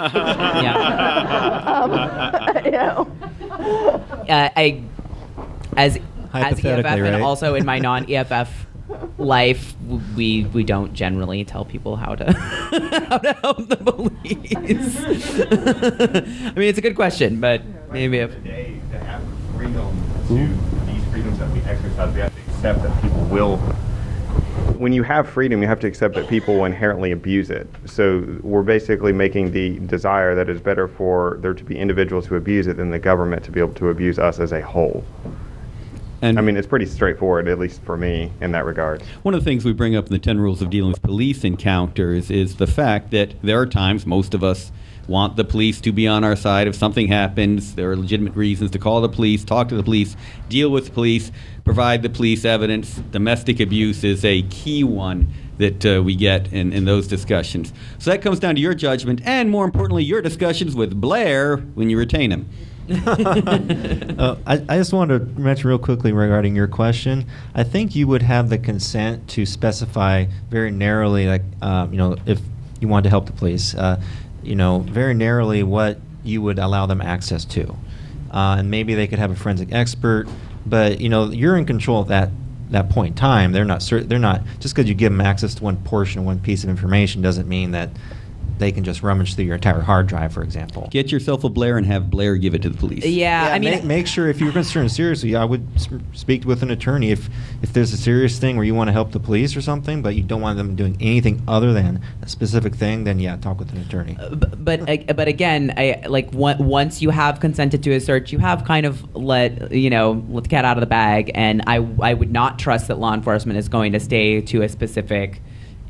Yeah. um, you know. Uh, I, as as E F F Hypothetically, right? and also in my non-E F F life, w- we we don't generally tell people how to how to help the police. I mean, it's a good question, but maybe if Today, to have freedom to these freedoms that we exercise, we have to accept that people will. When you have freedom, you have to accept that people will inherently abuse it. So we're basically making the desire that it's better for there to be individuals who abuse it than the government to be able to abuse us as a whole. And I mean, it's pretty straightforward, at least for me, in that regard. One of the things we bring up in the ten Rules of Dealing with Police Encounters is the fact that there are times, most of us want the police to be on our side. If something happens, there are legitimate reasons to call the police, talk to the police, deal with the police, provide the police evidence. Domestic abuse is a key one that uh, we get in, in those discussions. So that comes down to your judgment and, more importantly, your discussions with Blair when you retain him. uh, I, I just wanted to mention real quickly regarding your question. I think you would have the consent to specify very narrowly, like, um, you know, if you want to help the police, uh, you know, very narrowly what you would allow them access to. Uh, and maybe they could have a forensic expert, but, you know, you're in control at that, that point in time. They're not, cer- they're not, just because you give them access to one portion, one piece of information doesn't mean that they can just rummage through your entire hard drive, for example. Get yourself a Blair and have Blair give it to the police. Yeah, I mean, make, make sure if you're concerned seriously, I would s- speak with an attorney if if there's a serious thing where you want to help the police or something, but you don't want them doing anything other than a specific thing. Then yeah, talk with an attorney. Uh, b- but uh, but again, I like one, once you have consented to a search, you have kind of let you know let the cat out of the bag, and I I would not trust that law enforcement is going to stay to a specific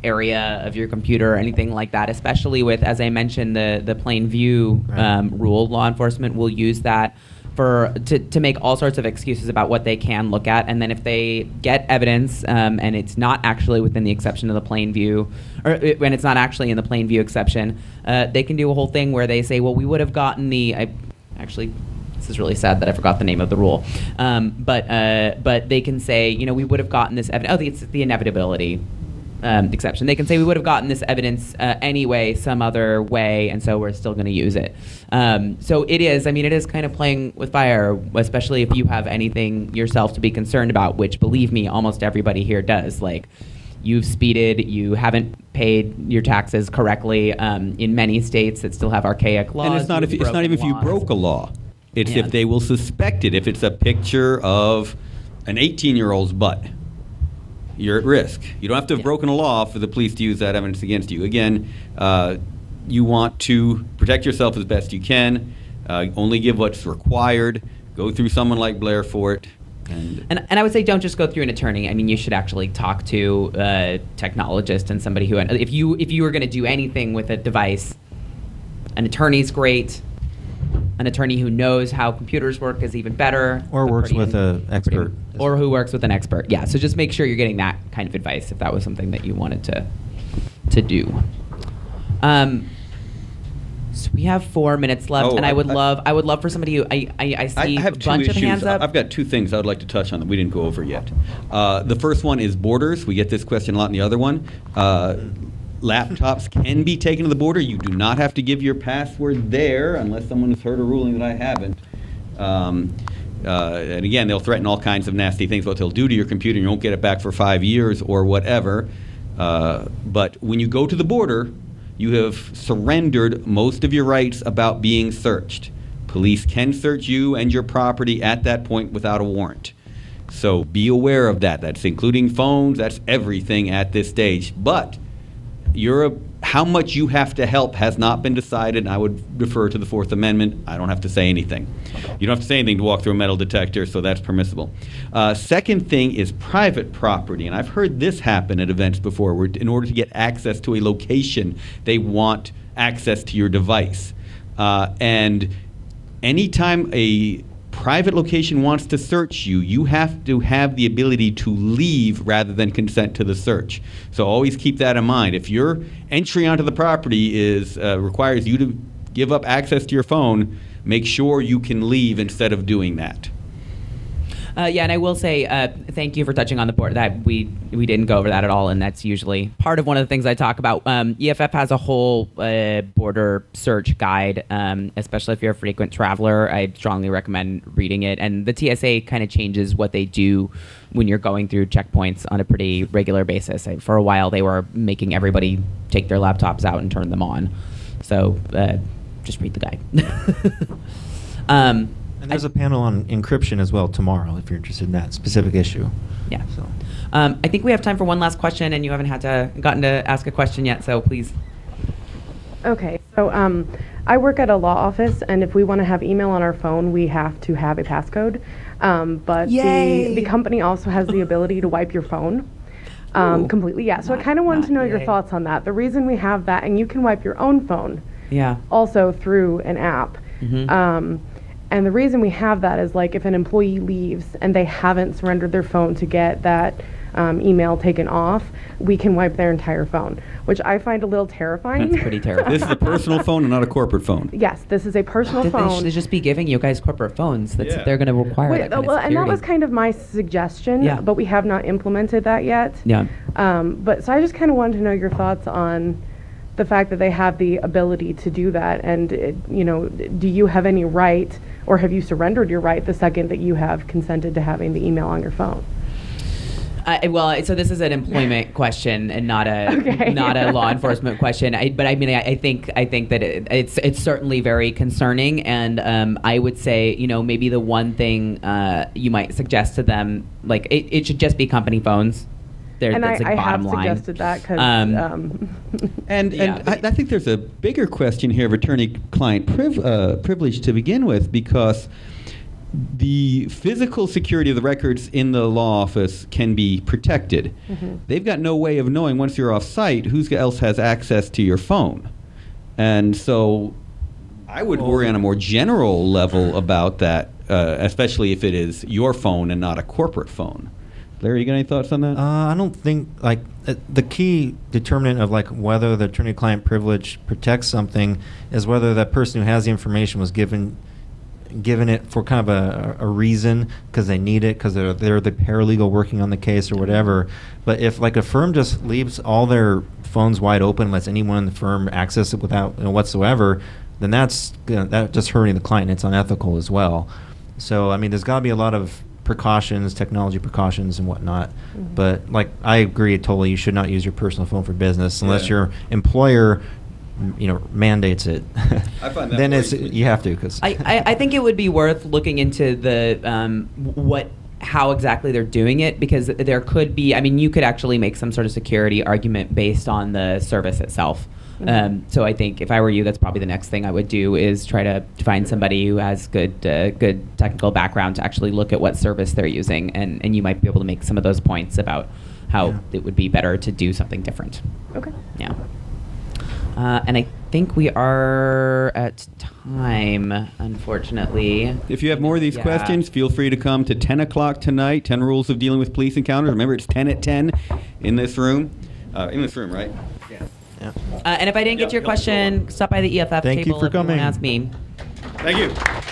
area of your computer or anything like that, especially with, as I mentioned, the, the plain view um, rule. Law enforcement will use that for to, to make all sorts of excuses about what they can look at, and then if they get evidence um, and it's not actually within the exception of the plain view, or it, when it's not actually in the plain view exception, uh, they can do a whole thing where they say, well, we would have gotten the, I actually, this is really sad that I forgot the name of the rule, um, but uh, but they can say, you know, we would have gotten this evidence, oh, it's the inevitability Um, exception. They can say we would have gotten this evidence uh, anyway, some other way, and so we're still going to use it. Um, so it is, I mean, it is kind of playing with fire, especially if you have anything yourself to be concerned about, which, believe me, almost everybody here does. Like, you've speeded, you haven't paid your taxes correctly um, in many states that still have archaic laws. And it's not if it's not even if you broke a law. It's Yeah. if they will suspect it. If it's a picture of an eighteen-year-old's butt, you're at risk. You don't have to have broken a law for the police to use that evidence against you. Again, uh, you want to protect yourself as best you can. Uh, only give what's required. Go through someone like Blair for it. And, And, and I would say don't just go through an attorney. I mean, you should actually talk to a technologist and somebody who, if you if you were going to do anything with a device, an attorney's great. An attorney who knows how computers work is even better. Or But works pretty- with an expert. pretty- or who works with an expert. Yeah. So just make sure you're getting that kind of advice if that was something that you wanted to to do. Um, so we have four minutes left, Oh, and I, I- would I- love I would love for somebody who I I, I see I have a two bunch issues. of hands up. I've got two things I would like to touch on that we didn't go over yet. Uh, the first one is borders. We get this question a lot in the other one. Uh, laptops can be taken to the border. You do not have to give your password there unless someone has heard a ruling that I haven't. Um, uh, and again, they'll threaten all kinds of nasty things, what they'll do to your computer, and you won't get it back for five years or whatever. Uh, but when you go to the border, you have surrendered most of your rights about being searched. Police can search you and your property at that point without a warrant. So be aware of that. That's including phones, that's everything at this stage. But you're a, how much you have to help has not been decided, and I would refer to the Fourth Amendment. I don't have to say anything. You don't have to say anything to walk through a metal detector, so that's permissible. Uh, second thing is private property, and I've heard this happen at events before, where in order to get access to a location, they want access to your device. Uh, and anytime a private location wants to search you, you have to have the ability to leave rather than consent to the search. So always keep that in mind. If your entry onto the property is uh, requires you to give up access to your phone, make sure you can leave instead of doing that. Uh, yeah, and I will say uh, thank you for touching on the board. That we we didn't go over that at all, and that's usually part of one of the things I talk about. Um, E F F has a whole uh, border search guide, um, especially if you're a frequent traveler. I strongly recommend reading it. And the T S A kind of changes what they do when you're going through checkpoints on a pretty regular basis. I, for a while, they were making everybody take their laptops out and turn them on. So uh, just read the guide. um, And there's a panel on encryption as well tomorrow, if you're interested in that specific issue. Yeah. So, um, I think we have time for one last question, and you haven't had to gotten to ask a question yet. So please. Okay. So um, I work at a law office, and if we want to have email on our phone, we have to have a passcode. Um, but Yay! the the company also has the ability to wipe your phone. Um, Ooh. completely. Yeah. So I kind of wanted to know your yay. thoughts on that. The reason we have that, and you can wipe your own phone. Yeah. Also through an app. Mhm. Um, and the reason we have that is like if an employee leaves and they haven't surrendered their phone to get that um, email taken off, we can wipe their entire phone, which I find a little terrifying. That's pretty terrible. This is a personal phone and not a corporate phone. Yes, this is a personal Did they phone. should just be giving you guys corporate phones. That's Yeah. they're going to require Wait, that kind well, of and that security. was kind of my suggestion, Yeah. but we have not implemented that yet. Yeah. Um, but so I just kind of wanted to know your thoughts on the fact that they have the ability to do that, and it, you know, do you have any right, or have you surrendered your right the second that you have consented to having the email on your phone? I, well, so this is an employment question and not a Okay. not a law enforcement question. I, but I mean, I, I think I think that it, it's it's certainly very concerning, and um, I would say, you know, maybe the one thing uh, you might suggest to them, like it, it should just be company phones. There, and that's I, like I have bottom line. suggested that because Um, um, And, Yeah. and I, I think there's a bigger question here of attorney-client priv- uh, privilege to begin with, because the physical security of the records in the law office can be protected. Mhm. They've got no way of knowing once you're off site who else has access to your phone. And so I would worry on a more general level about that, uh, especially if it is your phone and not a corporate phone. Larry, you got any thoughts on that? Uh, I don't think like uh, the key determinant of like whether the attorney-client privilege protects something is whether that person who has the information was given given it for kind of a, a reason because they need it because they're they're the paralegal working on the case or whatever. But if like a firm just leaves all their phones wide open, lets anyone in the firm access it without you know, whatsoever, then that's you know, that just hurting the client. It's unethical as well. So I mean, there's got to be a lot of precautions, technology precautions and whatnot. Mm-hmm. But like I agree totally, you should not use your personal phone for business unless Yeah. your employer, m- you know, mandates it. I find that then way it's too. you have to because I, I, I think it would be worth looking into the um, what how exactly they're doing it, because there could be, I mean, you could actually make some sort of security argument based on the service itself. Mhm. Um, so I think if I were you, that's probably the next thing I would do is try to find somebody who has good uh, good technical background to actually look at what service they're using, and, and you might be able to make some of those points about how Yeah. it would be better to do something different. Okay. Yeah. Uh, and I think we are at time, unfortunately. If you have more of these Yeah. questions, feel free to come to ten o'clock tonight, ten Rules of Dealing with Police Encounters. Remember, it's ten at ten in this room. Uh, in this room, right? yeah. Uh, and if I didn't get to your question, stop by the E F F Thank you table for if you want coming. to ask me. Thank you.